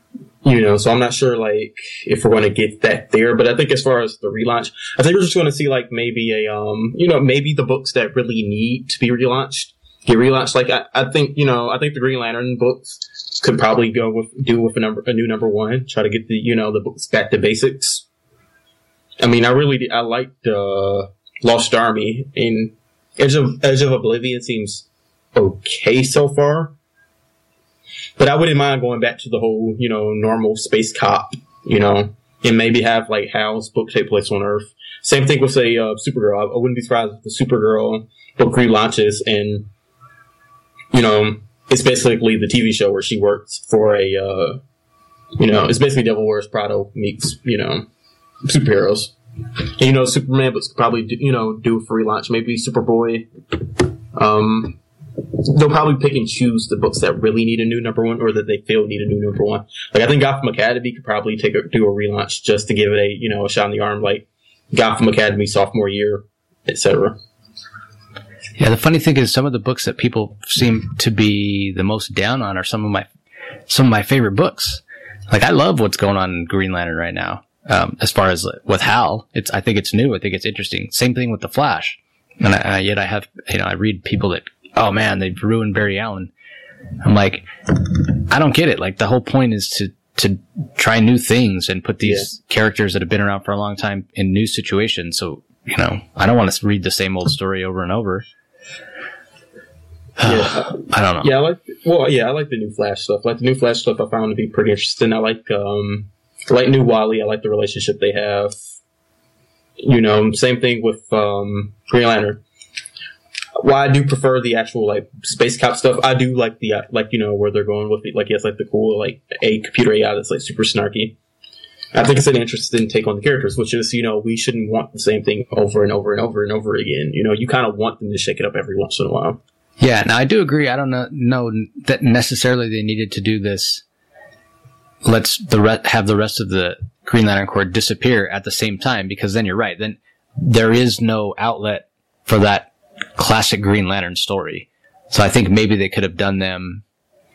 You know, so I'm not sure, like, if we're going to get that there. But I think as far as the relaunch, I think we're just going to see, like, maybe a, um, you know, maybe the books that really need to be relaunched get relaunched. Like, I, I think, you know, I think the Green Lantern books could probably go with, do with a number, a new number one, try to get the, you know, the books back to basics. I mean, I really, I liked, uh, Lost Army, and Edge of, Edge of Oblivion seems okay so far. But I wouldn't mind going back to the whole, you know, normal space cop, you know, and maybe have, like, Hal's book take place on Earth. Same thing with, say, uh, Supergirl. I wouldn't be surprised if the Supergirl book relaunches and, you know, it's basically the T V show where she works for a, uh, you know, it's basically Devil Wears Prada meets, you know, superheroes. And, you know, Superman books could probably, do, you know, do a free launch. Maybe Superboy. Um... They'll probably pick and choose the books that really need a new number one or that they feel need a new number one. Like, I think Gotham Academy could probably take a, do a relaunch just to give it a, you know, a shot in the arm, like Gotham Academy sophomore year, et cetera.
Yeah, the funny thing is some of the books that people seem to be the most down on are some of my some of my favorite books. Like, I love what's going on in Green Lantern right now. Um, as far as with Hal, it's I think it's new. I think it's interesting. Same thing with the Flash. And I, I, yet I have, you know, I read people that, oh man, they've ruined Barry Allen. I'm like, I don't get it. Like, the whole point is to, to try new things and put these yeah. characters that have been around for a long time in new situations. So, you know, I don't want to read the same old story over and over.
Yeah.
I don't know.
Yeah, I like, well, yeah, I like the new Flash stuff. Like, the new Flash stuff I found to be pretty interesting. I like, um, I like New Wally. I like the relationship they have. You know, same thing with, um, Green Lantern. While I do prefer the actual, like, space cop stuff, I do like the, uh, like, you know, where they're going with it. Like, yes, like the cool, like, a computer A I that's, like, super snarky. I think it's an interesting take on the characters, which is, you know, we shouldn't want the same thing over and over and over and over again. You know, you kind of want them to shake it up every once in a while.
Yeah, now I do agree. I don't know, know that necessarily they needed to do this. Let's the re- have the rest of the Green Lantern Corps disappear at the same time, because then you're right. Then there is no outlet for that classic Green Lantern story. So I think maybe they could have done them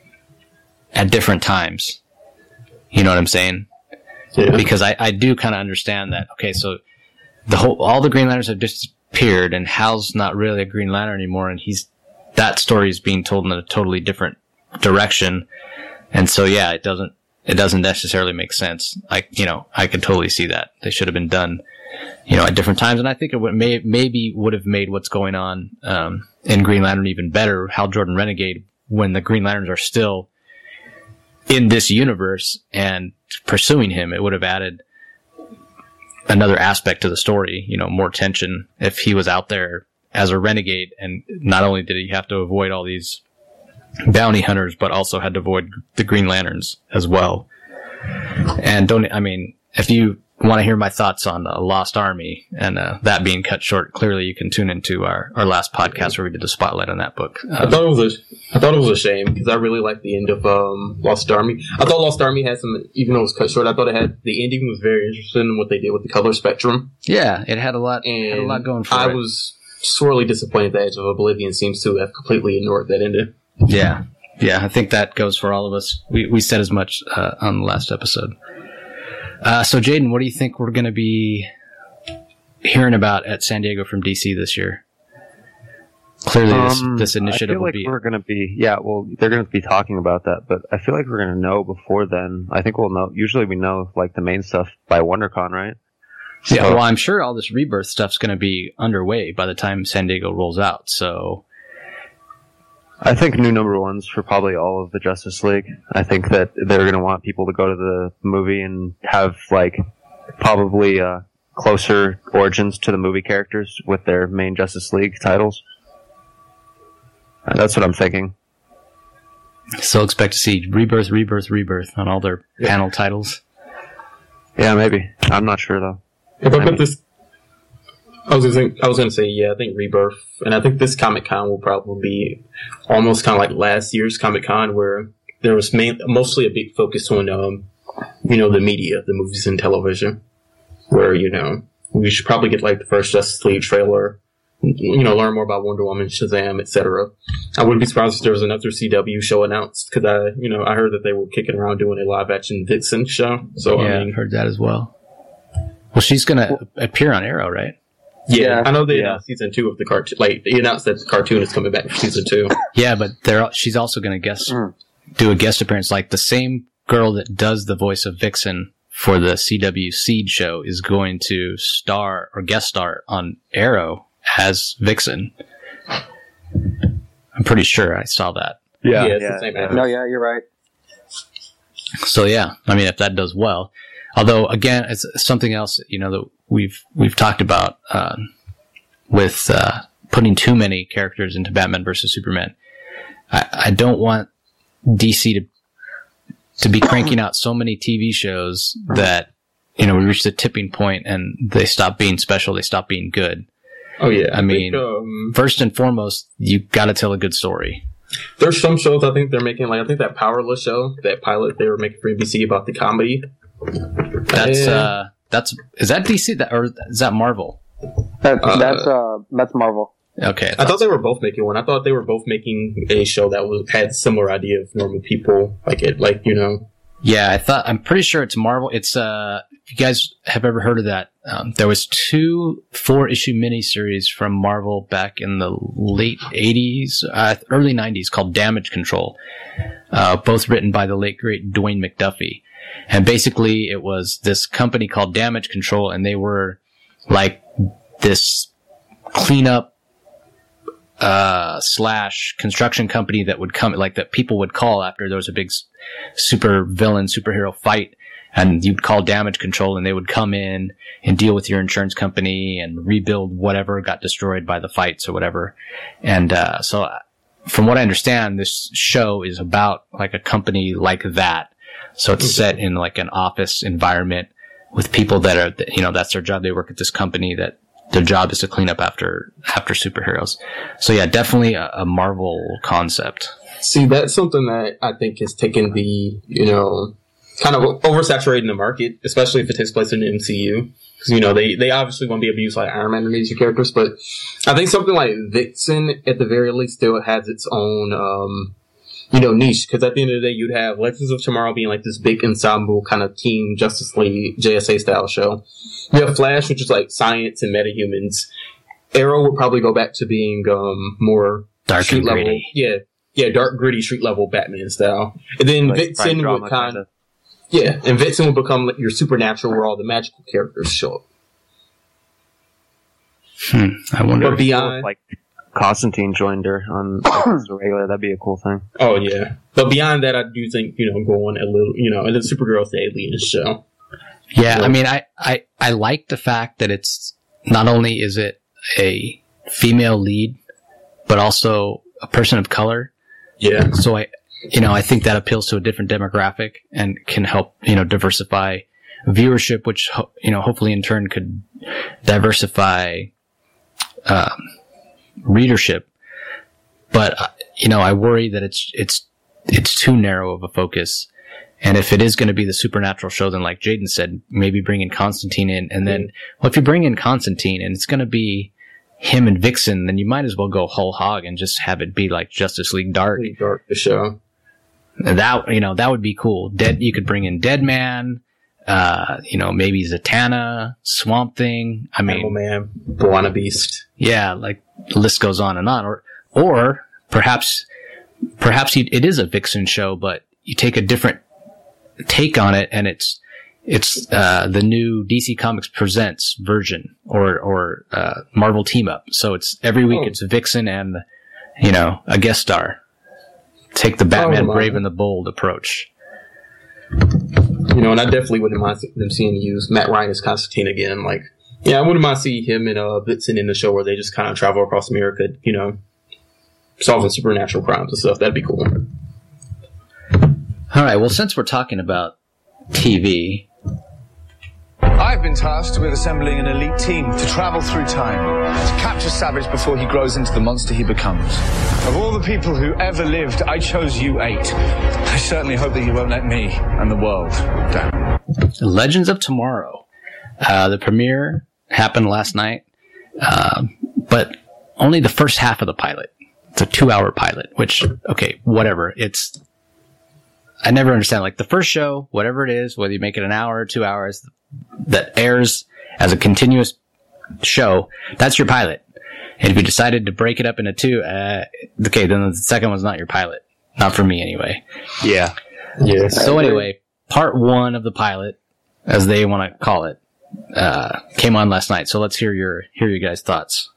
at different times. You know what I'm saying? Yeah. Because I, I do kind of understand that. Okay, so the whole all the Green Lanterns have disappeared, and Hal's not really a Green Lantern anymore, and he's that story is being told in a totally different direction. And so yeah, it doesn't it doesn't necessarily make sense. I you know I can totally see that they should have been done, you know, at different times. And I think it would may, maybe would have made what's going on um, in Green Lantern even better. Hal Jordan Renegade, when the Green Lanterns are still in this universe and pursuing him, it would have added another aspect to the story, you know, more tension if he was out there as a renegade. And not only did he have to avoid all these bounty hunters, but also had to avoid the Green Lanterns as well. And don't, I mean, if you want to hear my thoughts on uh, Lost Army and uh, that being cut short, clearly you can tune into our, our last podcast where we did the spotlight on that book. Um,
I thought it was a, I thought it was a shame because I really liked the end of um, Lost Army. I thought Lost Army had some, even though it was cut short, I thought it had the ending was very interesting in what they did with the color spectrum.
Yeah, it had a lot,
and
had a lot going for
I
it.
I was sorely disappointed that Edge of Oblivion seems to have completely ignored that ending.
Yeah, yeah, I think that goes for all of us. We we said as much uh, on the last episode. Uh, so, Jaden, what do you think we're going to be hearing about at San Diego from D C this year? Clearly, this,
um,
this initiative
I feel
will
like
be.
We're going to be, yeah. Well, they're going to be talking about that, but I feel like we're going to know before then. I think we'll know. Usually, we know like the main stuff by WonderCon, right?
Yeah.
So,
well, I'm sure all this Rebirth stuff's going to be underway by the time San Diego rolls out. So.
I think new number ones for probably all of the Justice League. I think that they're going to want people to go to the movie and have like probably uh, closer origins to the movie characters with their main Justice League titles. Uh, that's what I'm thinking.
So expect to see Rebirth, Rebirth, Rebirth on all their
yeah.
panel titles.
Yeah, maybe. I'm not sure though.
If I
I
put
mean,
this, I was gonna say, I was gonna say, yeah, I think Rebirth, and I think this Comic Con will probably be almost kind of like last year's Comic Con, where there was main, mostly a big focus on, um, you know, the media, the movies and television, where you know we should probably get like the first Justice League trailer, you know, learn more about Wonder Woman, Shazam, et cetera. I wouldn't be surprised if there was another C W show announced because I, you know, I heard that they were kicking around doing a live action Vixen show. So
yeah,
I mean,
I've heard that as well. Well, she's gonna appear on Arrow, right?
Yeah,
Yeah.
I know they
Yeah.
announced season two of the cartoon. Like they announced that the cartoon is coming back for season two.
Yeah, but they're she's also gonna guest
Mm.
do a guest appearance. Like the same girl that does the voice of Vixen for the C W Seed show is going to star or guest star on Arrow as Vixen. I'm pretty sure I saw that.
Yeah,
Yeah,
it's
yeah,
the same
yeah.
actor.
No, yeah, you're right.
So yeah, I mean, if that does well, although again, it's something else, you know, that we've, we've talked about, uh, with, uh, putting too many characters into Batman versus Superman. I, I don't want D C to, to be cranking out so many T V shows that, you know, we reach the tipping point and they stop being special, they stop being good.
Oh yeah,
I mean,
think, um,
First and foremost, you gotta tell a good story.
there's some shows I think they're making. Like I think that Powerless show, that pilot they were making for A B C about the comedy.
That's,
Yeah.
uh, that's, is that D C that, or is that Marvel?
That,
Uh,
that's uh, that's Marvel.
Okay.
I thought they were both making one. I thought they were both making a show that was had similar idea of normal people, like it, like you know.
Yeah, I thought, I'm pretty sure it's Marvel. It's, uh, if you guys have ever heard of that, um, there was two four issue miniseries from Marvel back in the late eighties, uh, early nineties called Damage Control, uh, both written by the late great Dwayne McDuffie. And basically it was this company called Damage Control and they were like this cleanup, uh, slash construction company that would come, like that people would call after there was a big s- super villain, superhero fight, and you'd call Damage Control and they would come in and deal with your insurance company and rebuild whatever got destroyed by the fights or whatever. And, uh, so uh, from what I understand, this show is about like a company like that. So it's set in like an office environment with people that are, you know, that's their job. They work at this company that their job is to clean up after, after superheroes. So yeah, definitely a, a Marvel concept.
See, that's something that I think has taken the, you know, kind of oversaturating the market, especially if it takes place in the M C U. Because, you know, they, they obviously want to be able to use like Iron Man and these characters, but I think something like Vixen, at the very least, still has its own, um, you know, niche. Because at the end of the day, you'd have Legends of Tomorrow being like this big ensemble kind of team Justice League, J S A style show. You have Flash, which is like science and metahumans. Arrow would probably go back to being um, more
Dark
street
and
level.
gritty.
Yeah, yeah, dark, gritty, street level Batman style. And then
Like
Vixen
crime drama
would kind
kinda.
of, yeah, and Vixen would become like your supernatural where all the magical characters show up.
Hmm. I wonder.
But
if-
beyond,
Like Constantine joined her on like, as a regular. That'd be a cool thing.
oh yeah, but beyond that, I do think you know going a little, you know, and then Supergirl's the alien show.
Yeah,
Yeah.
I mean, I, I, I like the fact that it's not only is it a female lead, but also a person of color.
Yeah,
So I, you know, I think that appeals to a different demographic and can help, you know, diversify viewership, which, ho- you know, hopefully in turn could diversify, um, readership. But, uh, you know, I worry that it's, it's, it's too narrow of a focus. And if it is going to be the supernatural show, then like Jaden said, maybe bring in Constantine in. And then, well, if you bring in Constantine and it's going to be him and Vixen, then you might as well go whole hog and just have it be like Justice League Dark.
pretty dark the show.
And that, you know, that would be cool. Dead, you could bring in Deadman, uh, you know, maybe Zatanna, Swamp Thing. I
Animal
mean,
Man, Piranha Beast.
yeah, like the list goes on and on. Or, or perhaps, perhaps you, it is a Vixen show, but you take a different take on it and it's, it's, uh, the new D C Comics Presents version or, or, uh, Marvel Team Up. So it's every week
Oh.
it's Vixen and, you know, a guest star. Take the Batman
Oh,
Brave
wow.
and the Bold approach.
You know, and I definitely wouldn't mind them seeing use Matt Ryan as Constantine again. Like, yeah, I wouldn't mind seeing him and uh, Vixen in the show where they just kind of travel across America, you know, solving supernatural crimes and stuff. That'd be cool.
All right. Well, since we're talking about T V,
I've been tasked with assembling an elite team to travel through time, to capture Savage before he grows into the monster he becomes. Of all the people who ever lived, I chose you eight. I certainly hope that you won't let me and the world down.
Legends of Tomorrow. Uh, the premiere happened last night, uh, but only the first half of the pilot. It's a two-hour pilot, which, okay, whatever. It's, I never understand. Like, the first show, whatever it is, whether you make it an hour or two hours, that airs as a continuous show, that's your pilot. And if you decided to break it up into two, uh, okay, then the second one's not your pilot. Not for me, anyway.
Yeah.
Yeah.
So anyway, part one of the pilot, as they want to call it, uh, came on last night. So let's hear your hear your guys' thoughts.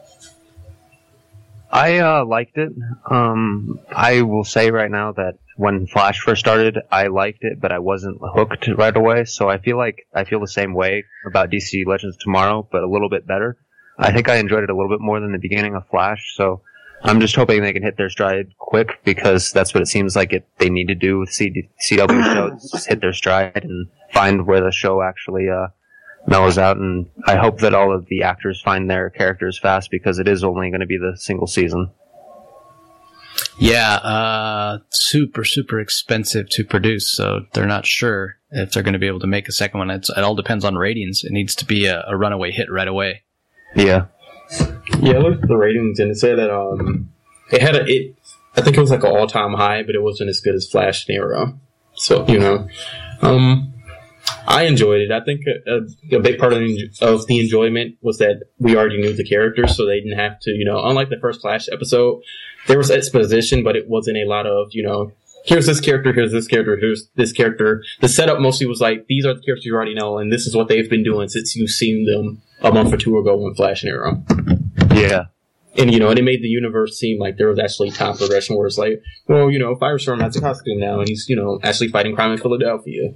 I uh, liked it. Um, I will say right now that when Flash first started, I liked it, but I wasn't hooked right away. So I feel like I feel the same way about D C Legends Tomorrow, but a little bit better. I think I enjoyed it a little bit more than the beginning of Flash. So I'm just hoping they can hit their stride quick, because that's what it seems like it they need to do with C- CW shows. Just hit their stride and find where the show actually uh, mellows out. And I hope that all of the actors find their characters fast, because it is only going to be the single season.
Yeah, uh, super, super expensive to produce, so they're not sure if they're going to be able to make a second one. It's, it all depends on ratings. It needs to be a, a runaway hit right away.
Yeah.
Yeah, I looked at the ratings and it said that um, it had a, it, I think it was like an all-time high, but it wasn't as good as Flash and Arrow. So, you know, um, I enjoyed it. I think a, a, a big part of the, of the enjoyment was that we already knew the characters, so they didn't have to, you know, unlike the first Flash episode, there was exposition, but it wasn't a lot of, you know, here's this character, here's this character, here's this character. The setup mostly was like, these are the characters you already know, and this is what they've been doing since you've seen them a month or two ago when Flash and Arrow.
Yeah.
And, you know, and it made the universe seem like there was actually time progression where it's like, well, you know, Firestorm has a costume now, and he's, you know, actually fighting crime in Philadelphia.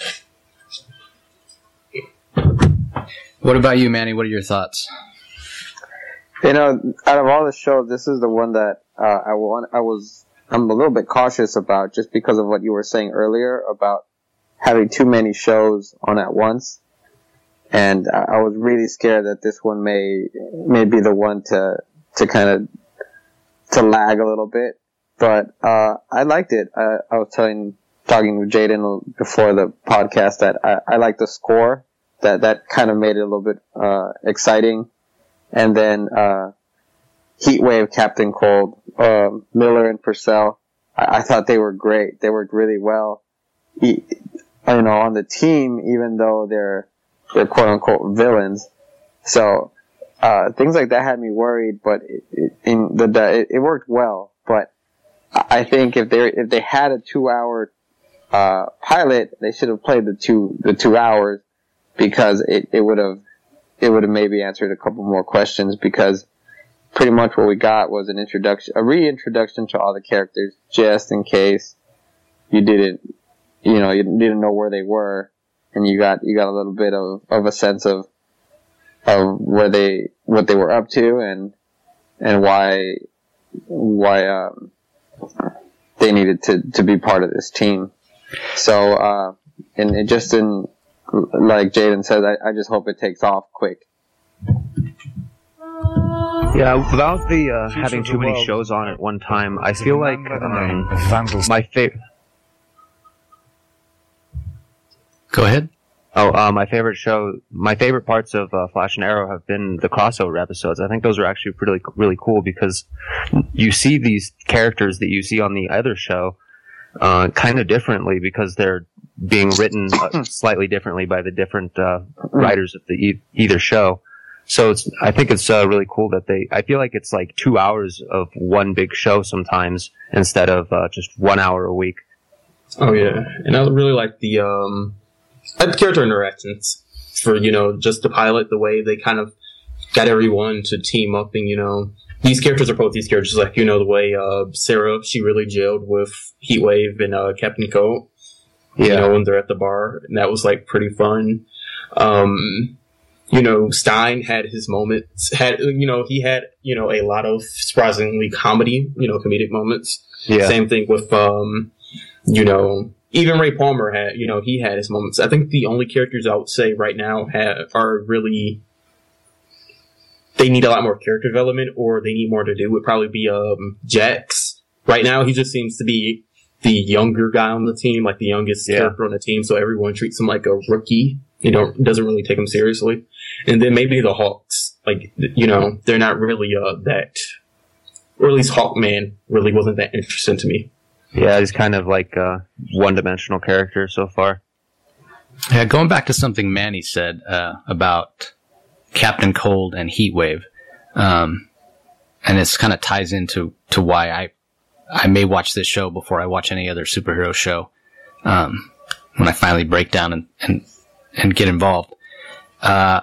What about you, Manny? What are your thoughts?
You know, out of all the shows, this is the one that uh, I want. I was. I'm a little bit cautious about, just because of what you were saying earlier about having too many shows on at once, and I was really scared that this one may may be the one to to kind of to lag a little bit. But uh, I liked it. I, I was telling talking with Jaden before the podcast that I, I like the score. That that kind of made it a little bit uh, exciting. And then uh, Heatwave, Captain Cold, uh, Miller, and Purcell. I, I thought they were great. They worked really well. He, you know, on the team, even though they're they're quote unquote villains. So uh, things like that had me worried, but it, it, in the, the it, it worked well. But I think if they if they had a two hour uh, pilot, they should have played the two the two hours. Because it, it would have, it would have maybe answered a couple more questions, because pretty much what we got was an introduction, a reintroduction to all the characters, just in case you didn't, you know, you didn't know where they were, and you got, you got a little bit of, of a sense of, of where they, what they were up to, and, and why, why, um, they needed to, to be part of this team. So, uh, and it just didn't, like Jaden says, I, I just hope it takes off quick.
Yeah, without the uh, having too many shows on at one time, I feel like um, my favorite.
Go ahead.
Oh, uh, my favorite show, my favorite parts of uh, Flash and Arrow have been the crossover episodes. I think those are actually really, really cool, because you see these characters that you see on the other show uh, kind of differently, because they're being written uh, slightly differently by the different uh, writers of the e- either show. So it's, I think it's uh, really cool that they, I feel like it's like two hours of one big show sometimes, instead of uh, just one hour a week.
Oh yeah, and I really like the um, I like the character interactions for, you know, just the pilot, the way they kind of got everyone to team up, and, you know, these characters are both these characters, like, you know, the way uh, Sarah, she really gelled with Heatwave and uh, Captain Cold. Yeah. You know, when they're at the bar, and that was like pretty fun. Um, you know, Stein had his moments, had, you know, he had, you know, a lot of surprisingly comedy, you know, comedic moments.
Yeah.
Same thing with, um, you know, even Ray Palmer had, you know, he had his moments. I think the only characters I would say right now have, are really, they need a lot more character development, or they need more to do, would probably be, um, Jax. Right now, he just seems to be the younger guy on the team, like the youngest yeah. character on the team, so everyone treats him like a rookie. You know, doesn't really take him seriously. And then maybe the Hawks. like, you know, they're not really uh, that, or at least Hawkman really wasn't that interesting to me.
Yeah, he's kind of like a one-dimensional character so far.
Yeah, going back to something Manny said uh, about Captain Cold and Heatwave, um, and this kind of ties into to why I I may watch this show before I watch any other superhero show um, when I finally break down and and, and get involved. Uh,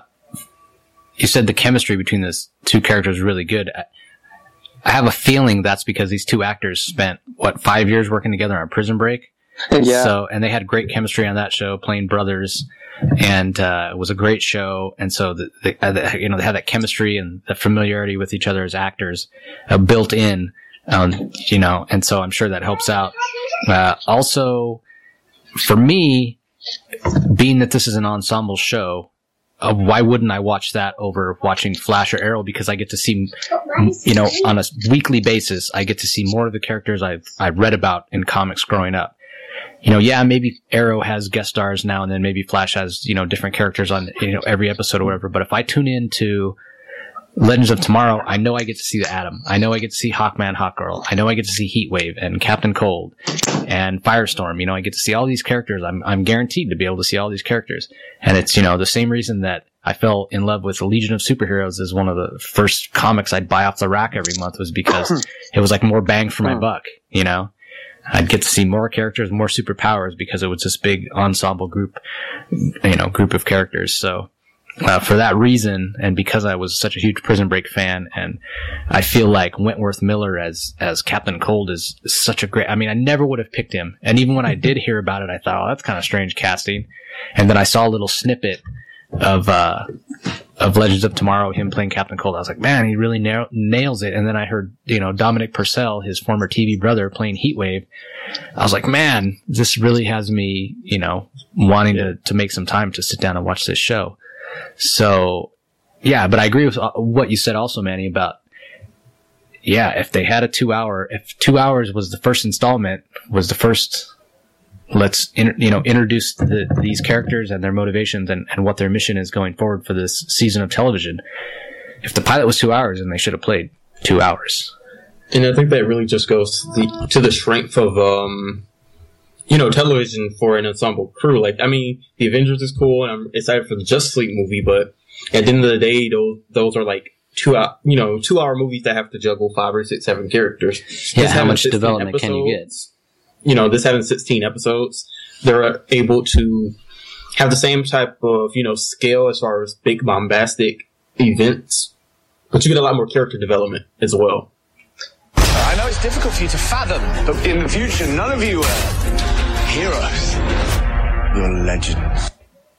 you said the chemistry between those two characters is really good. I, I have a feeling that's because these two actors spent, what, five years working together on Prison Break?
Yeah.
So, and they had great chemistry on that show, playing brothers, and uh, it was a great show. And so, the, the, uh, the, you know, they had that chemistry and the familiarity with each other as actors uh, built in, um, you know, and so I'm sure that helps out. Uh, also, for me, being that this is an ensemble show, Uh, why wouldn't I watch that over watching Flash or Arrow? Because I get to see, you know, on a weekly basis, I get to see more of the characters I've, I've read about in comics growing up. You know, yeah, maybe Arrow has guest stars now and then maybe Flash has, you know, different characters on, you know, every episode or whatever. But if I tune in to Legends of Tomorrow, I know I get to see the Atom. I know I get to see Hawkman, Hawkgirl. I know I get to see Heatwave and Captain Cold and Firestorm. You know, I get to see all these characters. I'm, I'm guaranteed to be able to see all these characters. And it's, you know, the same reason that I fell in love with Legion of Superheroes as one of the first comics I'd buy off the rack every month was because it was like more bang for my buck, you know? I'd get to see more characters, more superpowers because it was this big ensemble group, you know, group of characters. So, Uh, for that reason, and because I was such a huge Prison Break fan, and I feel like Wentworth Miller as as Captain Cold is, is such a great. I mean, I never would have picked him, and even when I did hear about it, I thought, "Oh, that's kind of strange casting." And then I saw a little snippet of uh of Legends of Tomorrow, him playing Captain Cold. I was like, "Man, he really nail- nails it." And then I heard, you know, Dominic Purcell, his former T V brother, playing Heatwave. I was like, "Man, this really has me, you know, wanting to to make some time to sit down and watch this show." So, yeah, but I agree with what you said also, Manny, about, yeah, if they had a two hour, if two hours was the first installment, was the first, let's, in, you know, introduce the, these characters and their motivations and, and what their mission is going forward for this season of television. If the pilot was two hours, then they should have played two hours.
And I think that really just goes to the, to the strength of, um, you know, television for an ensemble crew. Like, I mean, The Avengers is cool, and I'm excited for the Justice League movie, but at the end of the day, those those are like two hour, you know, two hour movies that have to juggle five or six, seven characters.
Yeah,
This
how much
sixteen
development
episodes,
can you get?
You know, this having sixteen episodes, they're able to have the same type of, you know, scale as far as big bombastic events, but you get a lot more character development as well.
I know it's difficult for you to fathom, but in the future, none of you are heroes. You're legends.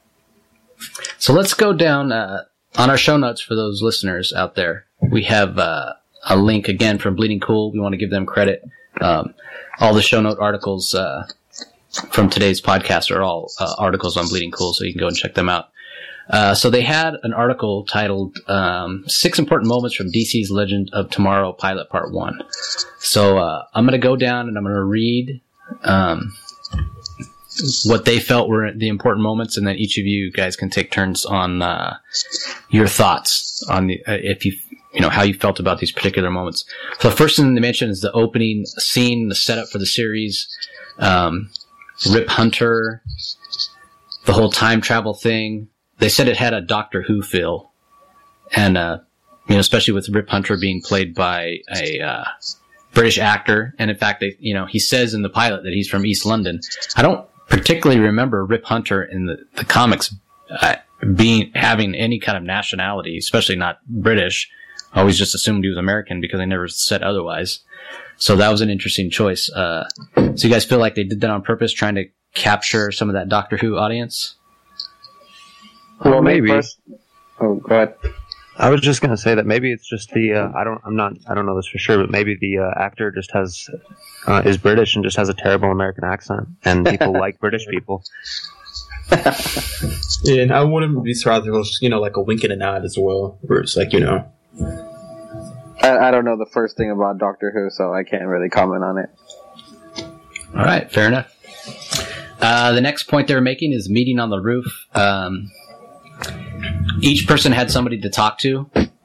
So let's go down uh, on our show notes for those listeners out there. We have uh, a link again from Bleeding Cool. We want to give them credit. Um, all the show note articles uh, from today's podcast are all uh, articles on Bleeding Cool, so you can go and check them out. Uh, so they had an article titled um, Six Important Moments from D C's Legend of Tomorrow Pilot Part one. So uh, I'm going to go down and I'm going to read um, what they felt were the important moments, and then each of you guys can take turns on uh, your thoughts on the, uh, if you you know how you felt about these particular moments. So the first thing they mentioned is the opening scene, the setup for the series, um, Rip Hunter, the whole time travel thing. They said it had a Doctor Who feel, and uh, you know, especially with Rip Hunter being played by a uh, British actor. And in fact, they, you know, he says in the pilot that he's from East London. I don't particularly remember Rip Hunter in the, the comics uh, being having any kind of nationality, especially not British. I always just assumed he was American because they never said otherwise. So that was an interesting choice. Uh, so you guys feel like they did that on purpose, trying to capture some of that Doctor Who audience?
Well,
maybe.
First, oh, go ahead.
I was just going to say that maybe it's just the uh, I don't I'm not I don't know this for sure, but maybe the uh, actor just has uh, is British and just has a terrible American accent, and people like British people.
Yeah, and I wouldn't be surprised if it was, you know, like a wink and a nod as well, where it's like, you know.
I, I don't know the first thing about Doctor Who, so I can't really comment on it.
All right, fair enough. Uh, the next point they were making is meeting on the roof. Um, each person had somebody to talk to,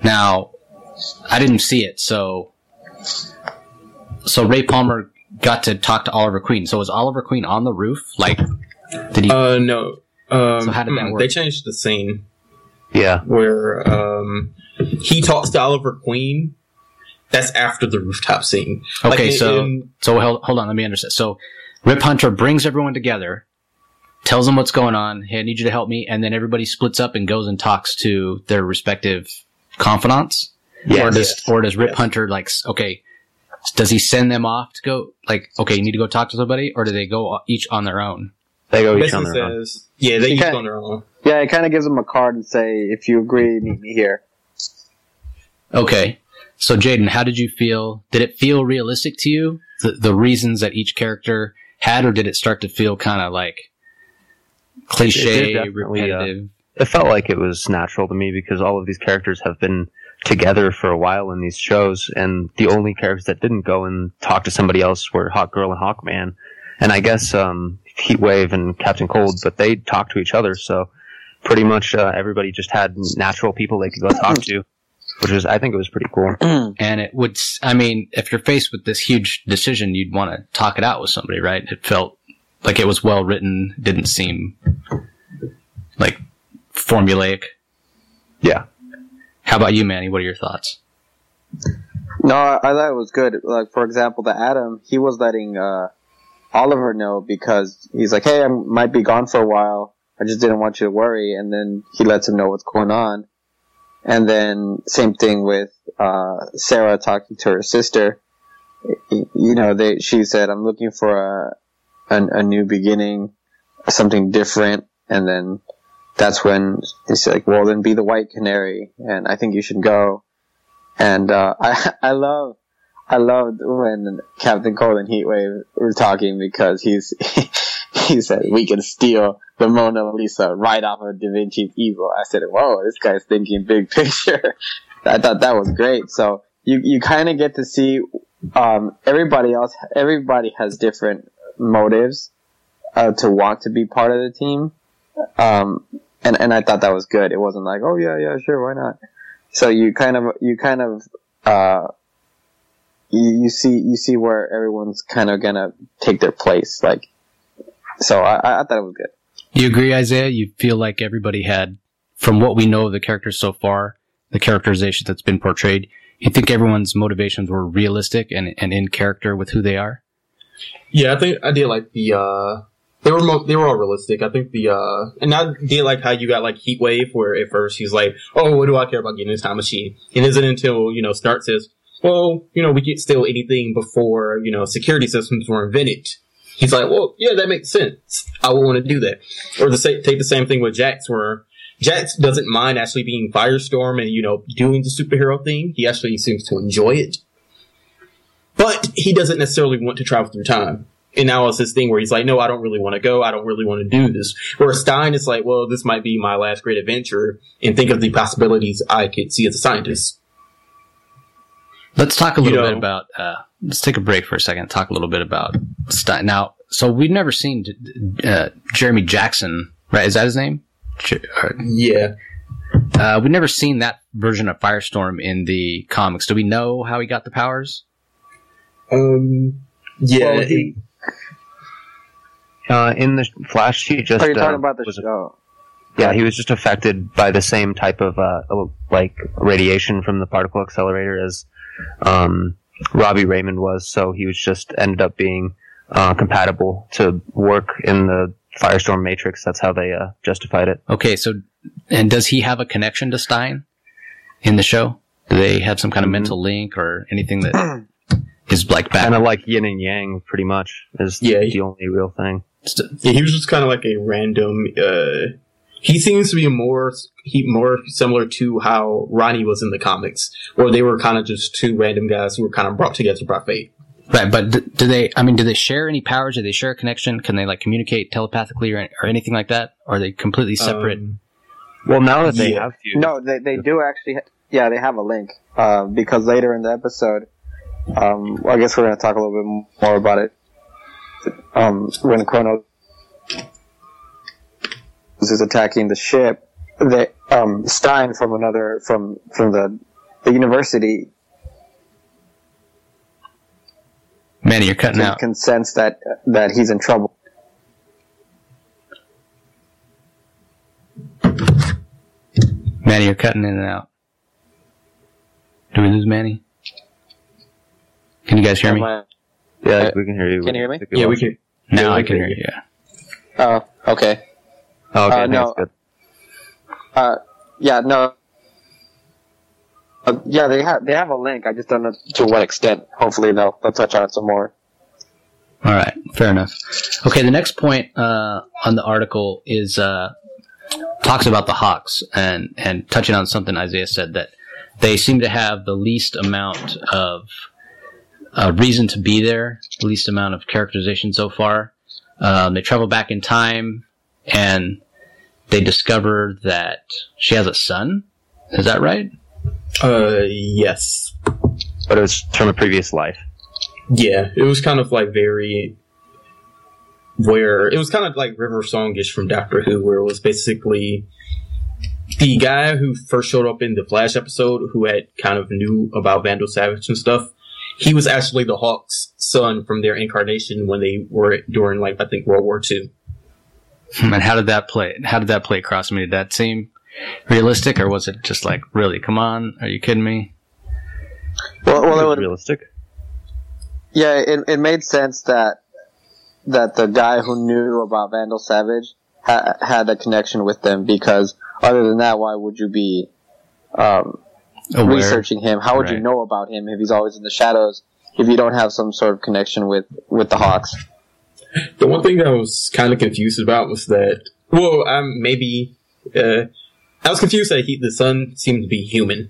Now, I didn't see it, so so Ray Palmer got to talk to Oliver Queen. So was Oliver Queen on the roof? Like, did he?
Uh, no. Um,
So how did that
mm,
work?
They changed the scene
Yeah.
where um, he talks to Oliver Queen. That's after the rooftop scene. Like,
Okay,
in-
so
in-
so hold, hold on, let me understand. So Rip Hunter brings everyone together, tells them what's going on. Hey, I need you to help me, and then everybody splits up and goes and talks to their respective confidants.
Yes.
Or does
Yes.
or does Rip
Yes.
Hunter like s- okay? Does he send them off to go like okay? You need to go talk to somebody, or do they go each on their own?
They go each
basically
on their own.
says, yeah, they
You
each
can't-
go on their own.
Yeah, it kind of gives them a card and say, if you agree, meet me here.
Okay. So, Jaden, how did you feel? Did it feel realistic to you? The, the reasons that each character had, or did it start to feel kind of like cliche,
It did definitely, uh,
repetitive?
It felt like it was natural to me because all of these characters have been together for a while in these shows, and the only characters that didn't go and talk to somebody else were Hawk Girl and Hawkman, and I guess um, Heatwave and Captain Cold, but they talked to each other, so pretty much uh, everybody just had natural people they could go talk to, which was, I think it was pretty cool.
And it would, s- I mean, if you're faced with this huge decision, you'd want to talk it out with somebody, right? It felt like it was well written, didn't seem like formulaic.
Yeah.
How about you, Manny? What are your thoughts?
No, I, I thought it was good. Like, for example, the Atom, he was letting uh, Oliver know because he's like, hey, I might be gone for a while. I just didn't want you to worry. And then he lets him know what's going on. And then same thing with uh, Sarah talking to her sister. You know, they she said, I'm looking for a, a, a new beginning, something different. And then that's when he's like, well, then be the White Canary. And I think you should go. And uh, I I love I loved when Captain Cold and Heatwave were talking because he's he said we can steal the Mona Lisa right off of Da Vinci's easel. I said, whoa, this guy's thinking big picture. I thought that was great. So you you kind of get to see um, everybody else. Everybody has different motives uh, to want to be part of the team, um, and and I thought that was good. It wasn't like, oh yeah yeah sure, why not. So you kind of, you kind of, uh, you, you see, you see where everyone's kind of gonna take their place. Like, so I, I thought it was good.
You agree, Isaiah? You feel like everybody had, from what we know of the characters so far, the characterization that's been portrayed, you think everyone's motivations were realistic and, and in character with who they are?
Yeah, I think I did like the, uh, they were mo- they were all realistic. I think the, uh, and I did like how you got like Heatwave where at first he's like, oh, what do I care about getting this time machine? It isn't until, you know, Stark says, well, you know, we can't steal anything before, you know, security systems were invented. He's like, well, yeah, that makes sense. I would want to do that. Or the sa- take the same thing with Jax where Jax doesn't mind actually being Firestorm and, you know, doing the superhero thing. He actually seems to enjoy it. But he doesn't necessarily want to travel through time. And now it's this thing where he's like, no, I don't really want to go. I don't really want to do this. Whereas Stein is like, well, this might be my last great adventure and think of the possibilities I could see as a scientist.
Let's talk a little
You know-
bit about, uh, let's take a break for a second, talk a little bit about Stein. Now, so we've never seen, uh, Jeremy Jackson, right? Is that his name? Jer- or-
Yeah.
Uh, we've never seen that version of Firestorm in the comics. Do we know how he got the powers?
Um, yeah.
Well, he- Uh, in the Flash, he just
Are you talking
uh,
about the
was
show?
Yeah, he was just affected by the same type of uh, like radiation from the particle accelerator as um, Robbie Raymond was. So he was just ended up being uh, compatible to work in the Firestorm Matrix. That's how they uh, justified it.
Okay, so, and does he have a connection to Stein in the show? Do they have some kind of
Mhm.
mental link or anything that is like back?
Kind of like yin and yang, pretty much, is
Yeah,
the
he-
only real thing.
Yeah, he was just kind of like a random, uh, he seems to be more, he more similar to how Ronnie was in the comics, where they were kind of just two random guys who were kind of brought together by fate.
Right, but do, do they, I mean, do they share any powers? Do they share a connection? Can they like communicate telepathically or, or anything like that? Or are they completely separate?
Um,
Well, now that they
Yeah.
have fused,
No, they they do actually. Ha- yeah, they have a link. Uh, because later in the episode, um, well, I guess we're gonna talk a little bit more about it. Um, when Chronos is attacking the ship, they um Stein from another from from the the university
Manny, you're cutting
can,
out.
can sense that that he's in trouble.
Manny, you're cutting in and out. Do we lose Manny? Can you guys hear me?
Am I-
Yeah,
Uh,
we can hear you.
can you hear me?
I think
Yeah, we
lost
can.
you.
Now
Yeah,
I
we
can
can
hear
hear
you. Yeah.
Oh, okay.
Oh, okay,
Uh,
I think
no.
it's good.
Uh, yeah, no. Uh, yeah, they have they have a link. I just don't know to what extent. Hopefully, they'll they'll touch on it some more.
All right, fair enough. Okay, the next point uh, on the article is uh, talks about the Hawks and and touching on something Isaiah said, that they seem to have the least amount of uh, reason to be there, the least amount of characterization so far. Um, they travel back in time and they discover that she has a son. Is that right?
Uh, yes.
But it was from a previous life.
Yeah, it was kind of like very where it was kind of like River Songish from Doctor Who, where it was basically the guy who first showed up in the Flash episode, who had kind of knew about Vandal Savage and stuff. He was actually the Hawk's son from their incarnation when they were during, like, I think World War Two.
And how did that play? How did that play across me? Did that seem realistic, or was it just like, really? Come on, are you kidding me?
Well, well, it
It was
would,
realistic.
yeah, it it made sense that that the guy who knew about Vandal Savage ha- had a connection with them, because other than that, why would you be um,
Aware.
researching him? How would you
Right.
know about him if he's always in the shadows? If you don't have some sort of connection with, with the Hawks?
The one thing that I was kind of confused about was that, well, um, maybe, uh, I was confused that he, the son seemed to be human.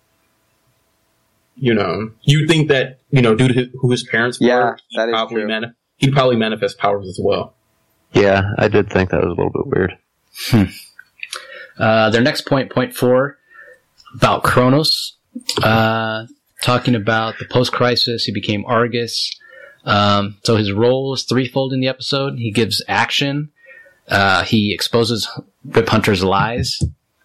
You know, you'd think that, you know, due to his, who his parents were,
Yeah,
he'd
that is
probably
true.
mani- he'd probably manifest powers as well.
Yeah, I did think that was a little bit weird.
Uh, their next point, point four, about Kronos, uh, talking about the post-crisis. He became Argus. Um, so his role is threefold in the episode. He gives action. Uh, he exposes Rip Hunter's lies.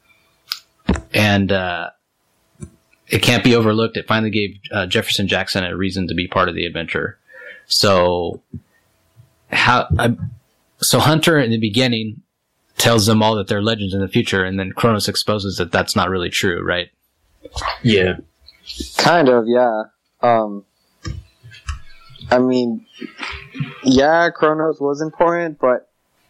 And, uh, it can't be overlooked. It finally gave uh, Jefferson Jackson a reason to be part of the adventure. So, how, I, so Hunter in the beginning tells them all that they're legends in the future, and then Kronos exposes that that's not really true, right?
Yeah.
Kind of, yeah. Um, I mean, yeah, Kronos was important, but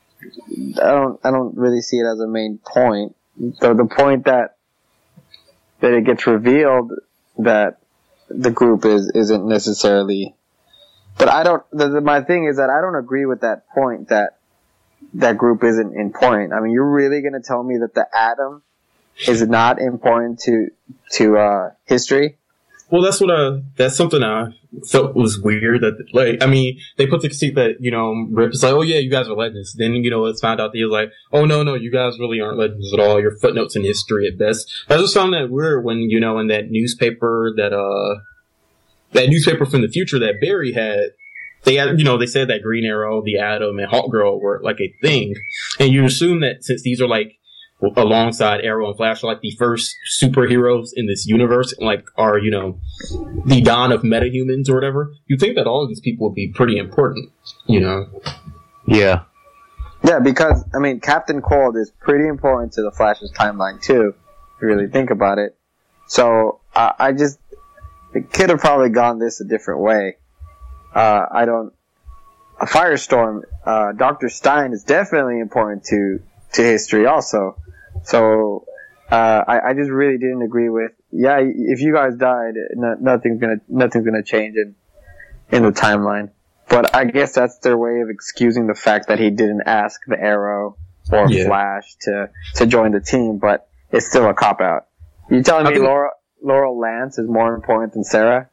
I don't, I don't really see it as a main point. So the point that that it gets revealed that the group is isn't necessarily. But I don't. The, the, my thing is that I don't agree with that point that that group isn't important. I mean, you're really going to tell me that the atom is not important to to uh, history?
Well, that's what I, that's something I felt was weird. That, like, I mean, they put the conceit that, you know, Rip is like, oh yeah, you guys are legends. Then, you know, it's found out that he was like, oh no, no, you guys really aren't legends at all. You're footnotes in history at best. I just found that weird when, you know, in that newspaper that, uh, that newspaper from the future that Barry had, they had, you know, they said that Green Arrow, the Atom, and Hawkgirl were like a thing. And you assume that since these are like, alongside Arrow and Flash, are like the first superheroes in this universe, and like are, you know, the dawn of metahumans or whatever, you think that all of these people would be pretty important, you know?
Yeah.
Yeah, because I mean, Captain Cold is pretty important to the Flash's timeline too, if you really think about it. So uh, I just it could have probably gone this a different way. Uh, I don't. A Firestorm, uh, Doctor Stein is definitely important to to history also. So, uh, I, I just really didn't agree with, yeah, if you guys died, no, nothing's gonna, nothing's gonna change in, in the timeline. But I guess that's their way of excusing the fact that he didn't ask the Arrow or
Yeah.
Flash to, to join the team, but it's still a cop-out. You telling
I
me
think-
Laura, Laurel Lance is more important than Sarah?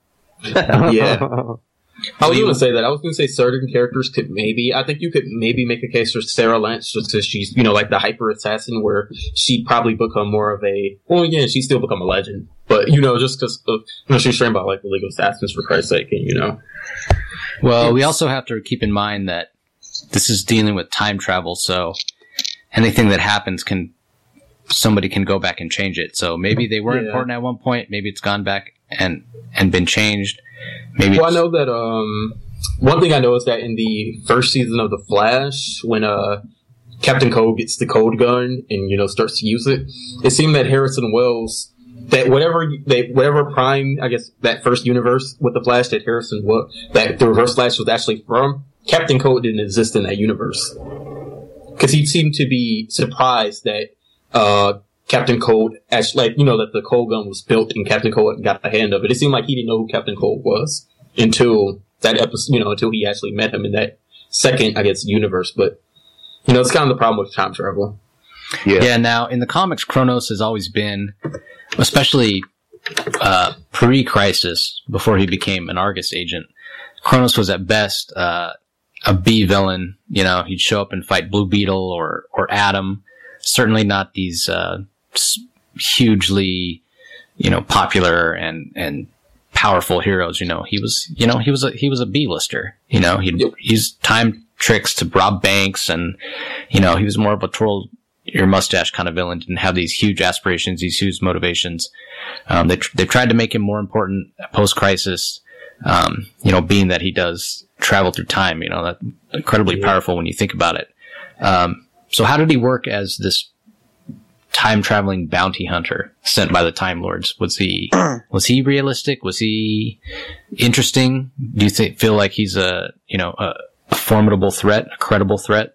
Yeah. I was going to say that. I was going to say certain characters could maybe, I think you could maybe make a case for Sarah Lance just because she's, you know, like the hyper assassin where she'd probably become more of a, well, yeah, she'd still become a legend. But, you know, just because of, you know, she's trained by like the League of Assassins for Christ's sake, and, you know.
Well, we also have to keep in mind that this is dealing with time travel, so anything that happens can somebody can go back and change it. So maybe they were
Yeah.
important at one point. Maybe it's gone back and and been changed. Maybe.
Well, I
it's-
know that um, one thing I know is that in the first season of The Flash, when uh, Captain Cold gets the cold gun and you know starts to use it, it seemed that Harrison Wells, that whatever they whatever Prime, I guess that first universe with the Flash that Harrison Wells, that the Reverse Flash was actually from, Captain Cold didn't exist in that universe because he seemed to be surprised that uh, Captain Cold actually, like you know, that the cold gun was built and Captain Cold got the hand of it. It seemed like he didn't know who Captain Cold was until that episode, you know, until he actually met him in that second, I guess, universe. But you know, it's kind of the problem with time travel.
Yeah.
Yeah, now in the comics, Kronos has always been, especially uh, pre-Crisis, before he became an Argus agent, Kronos was at best uh, a B villain. You know, he'd show up and fight Blue Beetle or or Atom. Certainly not these uh, s- hugely, you know, popular and and powerful heroes. You know, he was, you know, he was a he was a B-lister. You know, he
Yep.
used time tricks to rob banks, and you know, he was more of a twirl your mustache kind of villain. Didn't have these huge aspirations, these huge motivations. Um, they tr- they tried to make him more important post Crisis. Um, you know, being that he does travel through time, you know, that's incredibly
Yeah.
powerful when you think about it. Um, so how did he work as this time traveling bounty hunter sent by the Time Lords? Was he was he realistic? Was he interesting? Do you think feel like he's a you know a, a formidable threat, a credible threat?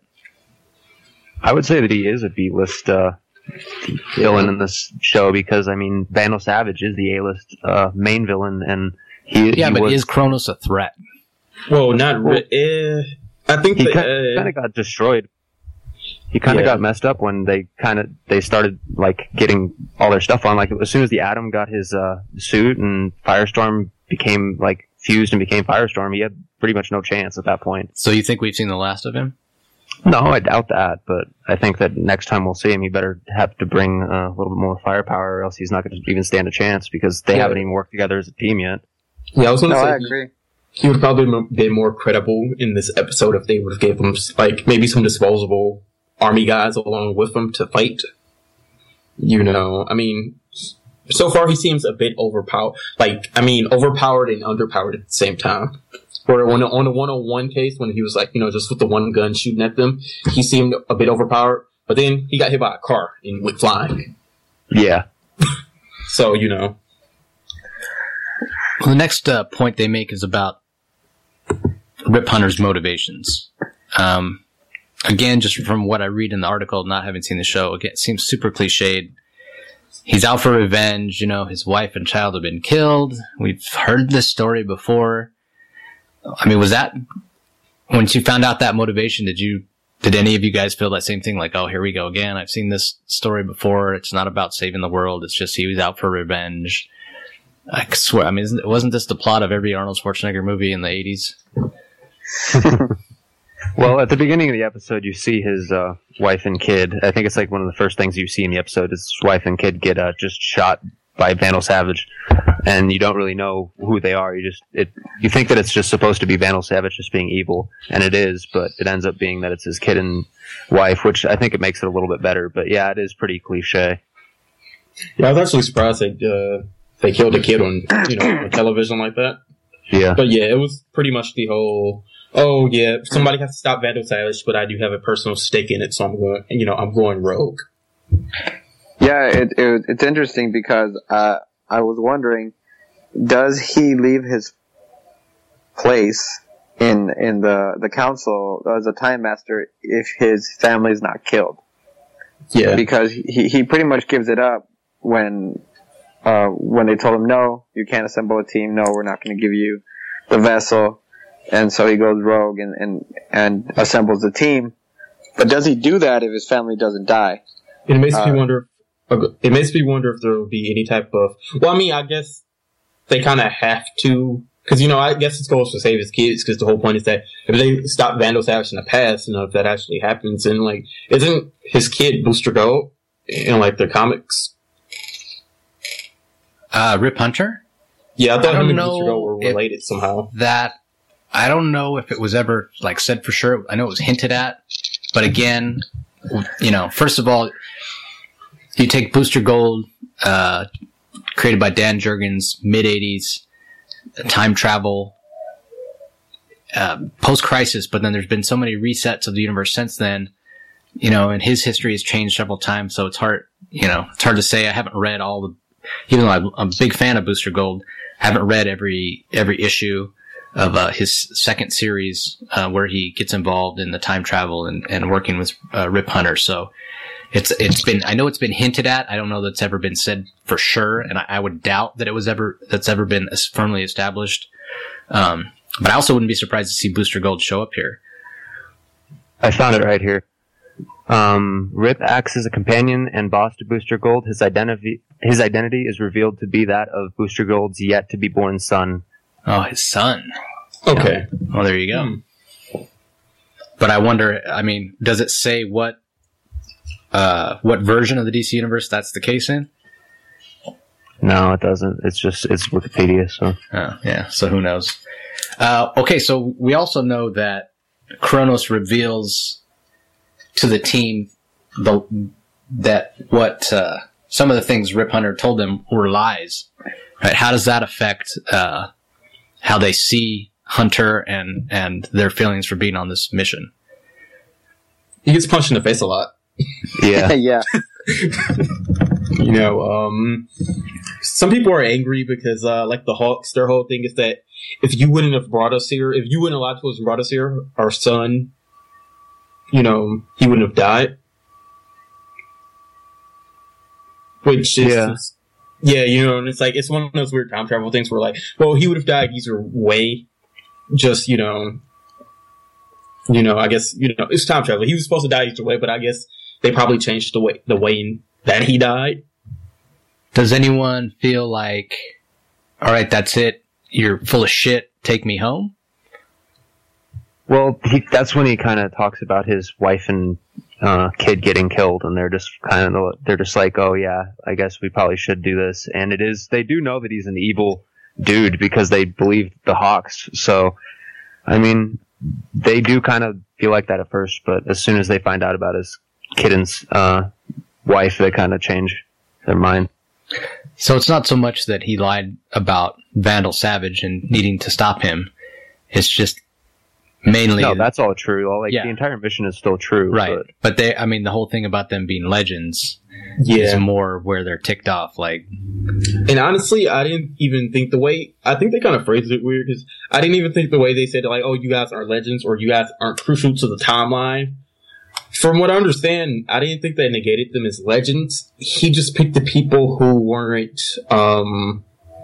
I would say that he is a B-list uh, villain in this show because, I mean, Vandal Savage is the A-list uh, main villain, and he
Yeah,
he
but
was,
is Kronos a threat?
Well, not re- eh, I think
he
that,
kind
uh,
of got destroyed. He kind of
Yeah.
got messed up when they kind of they started like getting all their stuff on. Like as soon as the Atom got his uh, suit and Firestorm became like fused and became Firestorm, he had pretty much no chance at that point.
So you think we've seen the last of him?
No, I doubt that, but I think that next time we'll see him, he better have to bring uh, a little bit more firepower, or else he's not going to even stand a chance because they
Yeah.
haven't even worked together as a team yet.
yeah, I was going to
No,
say
I
he-
agree.
he would probably m- been more credible in this episode if they would have gave him like maybe some disposable army guys along with him to fight. You know, I mean, so far he seems a bit overpowered. Like, I mean, overpowered and underpowered at the same time. Or on a, on a one-on-one case, when he was like, you know, just with the one gun shooting at them, he seemed a bit overpowered. But then he got hit by a car and went flying.
Yeah.
So, you know,
Well, the next uh, point they make is about Rip Hunter's motivations. Um, again, just from what I read in the article, not having seen the show, again, it seems super cliched. He's out for revenge. You know, his wife and child have been killed. We've heard this story before. I mean, was that, once you found out that motivation, did you, did any of you guys feel that same thing? Like, oh, here we go again. I've seen this story before. It's not about saving the world. It's just he was out for revenge. I swear, I mean, isn't, wasn't this the plot of every Arnold Schwarzenegger movie in the eighties?
Well, at the beginning of the episode, you see his uh, wife and kid. I think it's like one of the first things you see in the episode is his wife and kid get uh, just shot by Vandal Savage, and you don't really know who they are. You just it you think that it's just supposed to be Vandal Savage just being evil, and it is, but it ends up being that it's his kid and wife, which I think it makes it a little bit better. But yeah, it is pretty cliche.
yeah, I was actually surprised they, uh, they killed a kid on, you know, on television like that.
Yeah.
But yeah, it was pretty much the whole, oh yeah, somebody has to stop Vandal Savage, but I do have a personal stake in it, so I'm going, you know, I'm going rogue.
Yeah, it, it it's interesting because uh, I was wondering, does he leave his place in in the the council as a time master if his family's not killed?
Yeah.
Because he he pretty much gives it up when uh, when they told him no, you can't assemble a team. No, we're not going to give you the vessel, and so he goes rogue and, and and assembles the team. But does he do that if his family doesn't die?
It makes
Uh,
me wonder. If, it makes me wonder if there will be any type of. Well, I mean, I guess they kind of have to, because you know, I guess it's goes to save his kids. Because the whole point is that if they stop Vandal Savage in the past, you know, if that actually happens, and like, isn't his kid Booster Gold in like the comics?
Uh, Rip Hunter?
Yeah, I thought
I
him
don't
and Booster
know
Gold were
if-
related somehow.
That, I don't know if it was ever, like, said for sure. I know it was hinted at. But again, you know, first of all, you take Booster Gold, uh, created by Dan Jurgens, mid eighties, time travel, uh, post-crisis, but then there's been so many resets of the universe since then, you know, and his history has changed several times, so it's hard, you know, it's hard to say. I haven't read all the, even though I'm, I'm a big fan of Booster Gold, I haven't read every, every issue of uh, his second series, uh, where he gets involved in the time travel and, and working with uh, Rip Hunter. So it's it's been, I know it's been hinted at. I don't know that's ever been said for sure, and I, I would doubt that it was ever that's ever been as firmly established. Um, but I also wouldn't be surprised to see Booster Gold show up here.
I found it right here. Um, Rip acts as a companion and boss to Booster Gold. His identity his identity is revealed to be that of Booster Gold's yet to be born son.
Oh, his son.
Okay.
Well, there you go. Hmm. But I wonder, I mean, does it say what uh, what version of the D C Universe that's the case in?
No, it doesn't. It's just, it's Wikipedia, so.
Oh, yeah, so who knows? Uh, okay, so we also know that Kronos reveals to the team the, that what uh, some of the things Rip Hunter told them were lies. Right? How does that affect uh, how they see Hunter and, and their feelings for being on this mission?
He gets punched in the face a lot.
Yeah.
yeah.
You know, um, some people are angry because, uh, like the Hawks, their whole thing is that if you wouldn't have brought us here, if you wouldn't have allowed us and brought us here, our son, you know, he wouldn't have died. Which is,
Yeah.
yeah, you know, and it's like, it's one of those weird time travel things where like, well, he would have died either way. Just, you know, you know, I guess, you know, it's time travel. He was supposed to die either way, but I guess they probably changed the way, the way that he died.
Does anyone feel like, all right, that's it, you're full of shit, take me home?
Well, he, that's when he kind of talks about his wife and uh, kid getting killed, and they're just kind of, they're just like, oh yeah, I guess we probably should do this. And it is, they do know that he's an evil dude because they believe the Hawks. So, I mean, they do kind of feel like that at first, but as soon as they find out about his kid and uh, wife, they kind of change their mind.
So it's not so much that he lied about Vandal Savage and needing to stop him. It's just mainly...
No, that's all true. All, like,
Yeah.
the entire mission is still true.
right.
But,
But they, I mean, the whole thing about them being legends
Yeah.
is more where they're ticked off. Like,
And honestly, I didn't even think the way, I think they kind of phrased it weird because I didn't even think the way they said like, oh, you guys aren't legends or you guys aren't crucial to the timeline. From what I understand, I didn't think they negated them as legends. He just picked the people who weren't, um,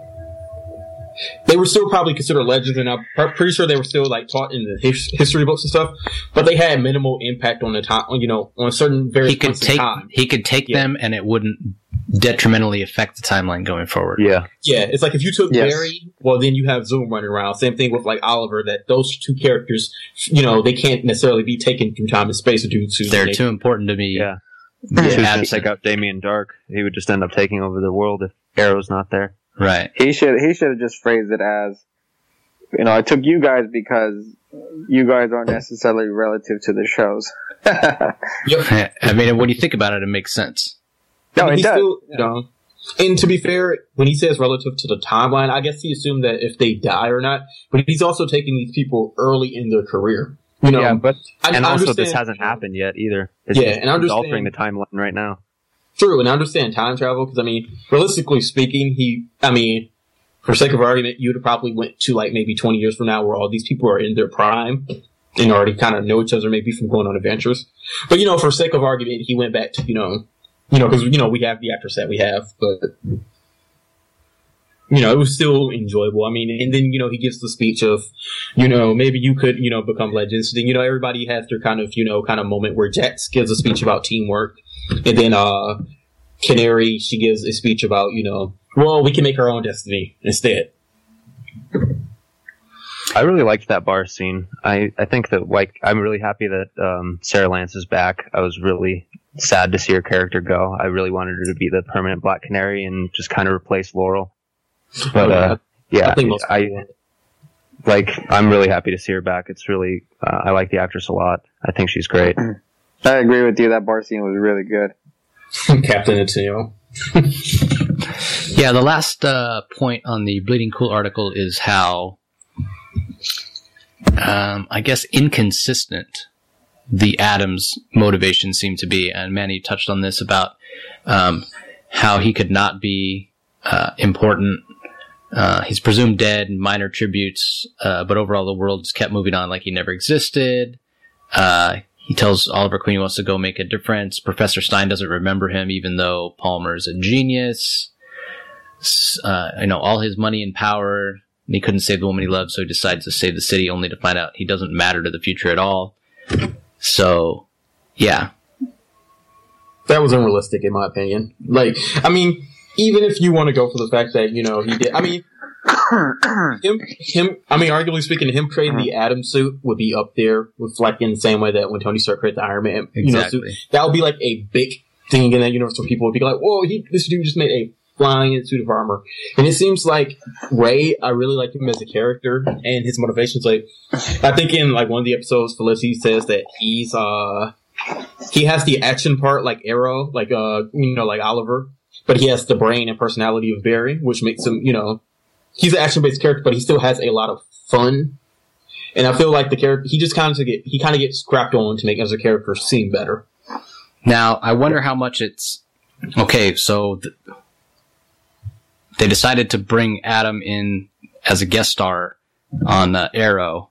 they were still probably considered legends, and I'm pr- pretty sure they were still like taught in the his- history books and stuff, but they had minimal impact on the time, you know, on certain various
he could
points in
take,
time.
he could take
Yeah.
them and it wouldn't detrimentally affect the timeline going forward.
yeah.
Yeah, it's like if you took
Yes.
Barry, well, then you have Zoom running around. Same thing with like Oliver, that those two characters, you know, they can't necessarily be taken through time and space due to
They're
they-
too important to be.
Yeah.
be
He was
absent.
to take out Damien Dark. He would just end up taking over the world if Arrow's not there.
Right.
He should he should have just phrased it as, you know, I took you guys because you guys aren't necessarily relative to the shows.
Yep.
I mean, when you think about it, it makes sense.
No,
And
it
he
does.
still, you know, and to be fair, when he says relative to the timeline, I guess he assumed that if they die or not, but he's also taking these people early in their career. You know,
yeah, but
I,
and
I
also this
understand-
hasn't happened yet either. It's
Yeah,
just,
and I
he's
understand-
altering the timeline right now.
True, and I understand time travel because I mean, realistically speaking, he, I mean, for sake of argument, you'd have probably went to like maybe twenty years from now where all these people are in their prime and already kind of know each other, maybe from going on adventures. But you know, for sake of argument, he went back to you know, you know, because you know we have the actors that we have, but you know, it was still enjoyable. I mean, and then you know he gives the speech of, you know, maybe you could you know become legends. Then you know everybody has their kind of you know kind of moment where Jax gives a speech about teamwork. And then, uh, Canary, she gives a speech about, you know, well, we can make our own destiny instead.
I really liked that bar scene. I, I think that, like, I'm really happy that um, Sarah Lance is back. I was really sad to see her character go. I really wanted her to be the permanent Black Canary and just kind of replace Laurel. But, uh, yeah,
I think most
I,
people-
like, I'm really happy to see her back. It's really, uh, I like the actress a lot. I think she's great.
I agree with you. That bar scene was really good.
Captain Antonio.
Yeah, the last uh, point on the Bleeding Cool article is how, um, I guess, inconsistent the Adams motivations seem to be. And Manny touched on this about um, how he could not be uh, important. Uh, he's presumed dead, minor tributes, uh, but overall the world's kept moving on like he never existed. Uh, he tells Oliver Queen he wants to go make a difference. Professor Stein doesn't remember him, even though Palmer is a genius. Uh, you know, all his money and power, and he couldn't save the woman he loved, so he decides to save the city, only to find out he doesn't matter to the future at all. So, yeah.
That was unrealistic, in my opinion. Like, I mean, even if you want to go for the fact that, you know, he did, I mean, him, him, I mean, arguably speaking, him creating the Atom suit would be up there with, like, in the same way that when Tony Stark created the Iron Man, you
Exactly.
know, suit. That would be like a big thing in that universe where people would be like, whoa, he, this dude just made a flying suit of armor. And it seems like Ray, I really like him as a character and his motivations. Like, I think in, like, one of the episodes, Felicity says that he's, uh, he has the action part like Arrow, like, uh, you know, like Oliver. But he has the brain and personality of Barry, which makes him, you know, he's an action-based character, but he still has a lot of fun. And I feel like the character, he just kind of get, he kind of gets scrapped on to make as a character seem better.
Now, I wonder how much it's, okay, so th- they decided to bring Adam in as a guest star on uh, Arrow,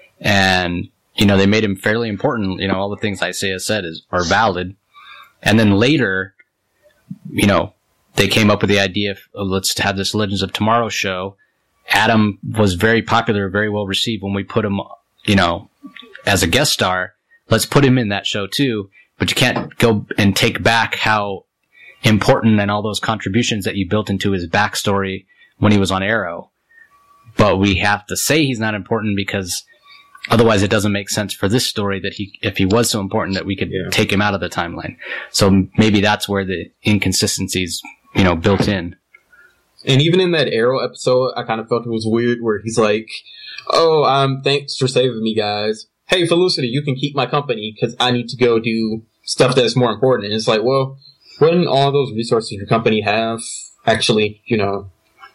and, you know, they made him fairly important. You know, all the things Isaiah said is, are valid. And then later, you know, they came up with the idea of, oh, let's have this Legends of Tomorrow show. Adam was very popular, very well received when we put him, you know, as a guest star. Let's put him in that show too. But you can't go and take back how important and all those contributions that you built into his backstory when he was on Arrow. But we have to say he's not important because otherwise it doesn't make sense for this story that he, if he was so important, that we could yeah. take him out of the timeline. So maybe that's where the inconsistencies, you know, built in.
And even in that Arrow episode, I kind of felt it was weird where he's like, oh, um, thanks for saving me, guys. Hey, Felicity, you can keep my company because I need to go do stuff that's more important. And it's like, well, wouldn't all those resources your company have actually, you know,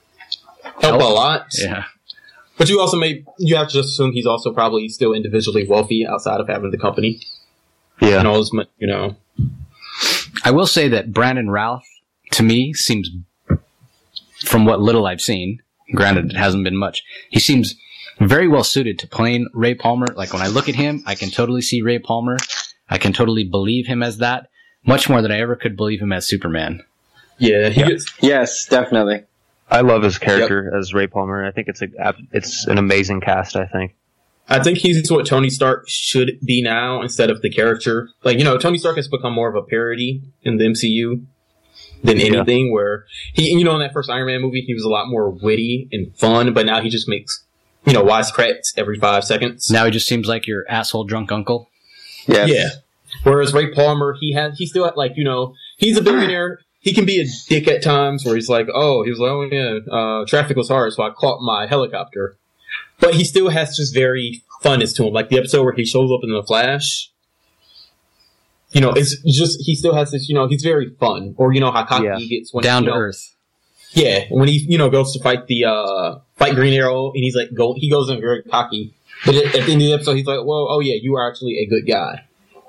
help a lot?
Yeah.
But you also may, you have to just assume he's also probably still individually wealthy outside of having the company.
Yeah.
And all his, you know.
I will say that Brandon Routh, to me, seems, from what little I've seen, granted it hasn't been much, he seems very well suited to playing Ray Palmer. Like, when I look at him, I can totally see Ray Palmer. I can totally believe him as that, much more than I ever could believe him as Superman.
Yeah, he
Yeah.
gets,
Yes, definitely.
I love his character yep. as Ray Palmer. I think it's a it's an amazing cast. I think.
I think he's what Tony Stark should be now instead of the character. Like, you know, Tony Stark has become more of a parody in the M C U than anything. Yeah. Where he, you know, in that first Iron Man movie, he was a lot more witty and fun, but now he just makes, you know, wisecracks every five seconds.
Now he just seems like your asshole drunk uncle.
Yes.
Yeah. Whereas Ray Palmer, he has, he still had, like, you know, he's a billionaire. He can be a dick at times where he's like, oh, he was like, oh yeah, uh, traffic was hard, so I caught my helicopter. But he still has just very funness to him. Like the episode where he shows up in The Flash. You know, it's just, he still has this, you know, he's very fun. Or, you know, how cocky
yeah.
he gets when
Down
you
to
know,
earth.
Yeah, when he, you know, goes to fight the, uh, fight Green Arrow, and he's like, go, he goes in very cocky. But at, at the end of the episode, he's like, well, oh yeah, you are actually a good guy.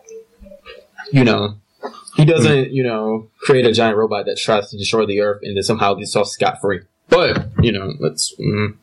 You know. He doesn't, you know, create a giant robot that tries to destroy the Earth and then somehow gets off scot-free. But, you know, let's... Mm.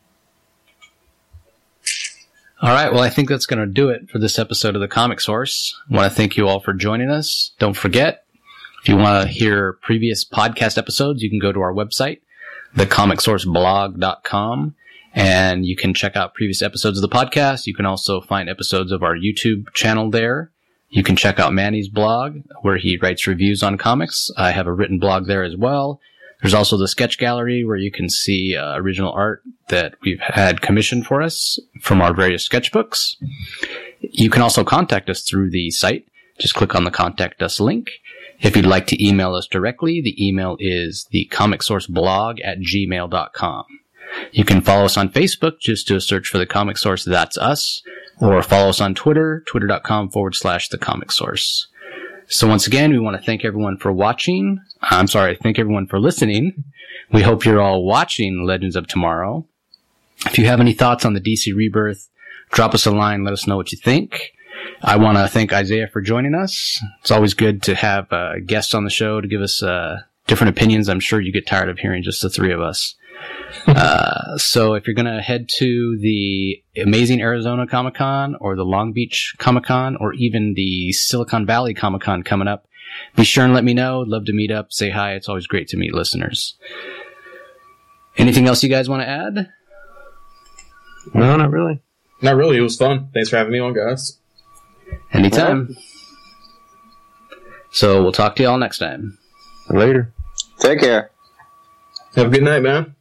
All right, well, I think that's going to do it for this episode of The Comic Source. I want to thank you all for joining us. Don't forget, if you want to hear previous podcast episodes, you can go to our website, the comic source blog dot com, and you can check out previous episodes of the podcast. You can also find episodes of our YouTube channel there. You can check out Manny's blog, where he writes reviews on comics. I have a written blog there as well. There's also the sketch gallery, where you can see uh, original art that we've had commissioned for us from our various sketchbooks. You can also contact us through the site. Just click on the Contact Us link. If you'd like to email us directly, the email is the comic source blog at gmail dot com. You can follow us on Facebook. Just do a search for The Comic Source, that's us. Or follow us on Twitter, twitter dot com forward slash The Comic Source. So once again, we want to thank everyone for watching. I'm sorry, thank everyone for listening. We hope you're all watching Legends of Tomorrow. If you have any thoughts on the D C Rebirth, drop us a line, let us know what you think. I want to thank Isaiah for joining us. It's always good to have uh, guests on the show to give us uh, different opinions. I'm sure you get tired of hearing just the three of us. uh, so if you're going to head to the Amazing Arizona Comic-Con or the Long Beach Comic-Con or even the Silicon Valley Comic-Con coming up, be sure and let me know. Love to meet up, say hi. It's always great to meet listeners. Anything else you guys want to add?
No, not really.
Not really. It was fun. Thanks for having me on, guys.
Anytime. So we'll talk to y'all next time.
Later.
Take care.
Have a good night, man.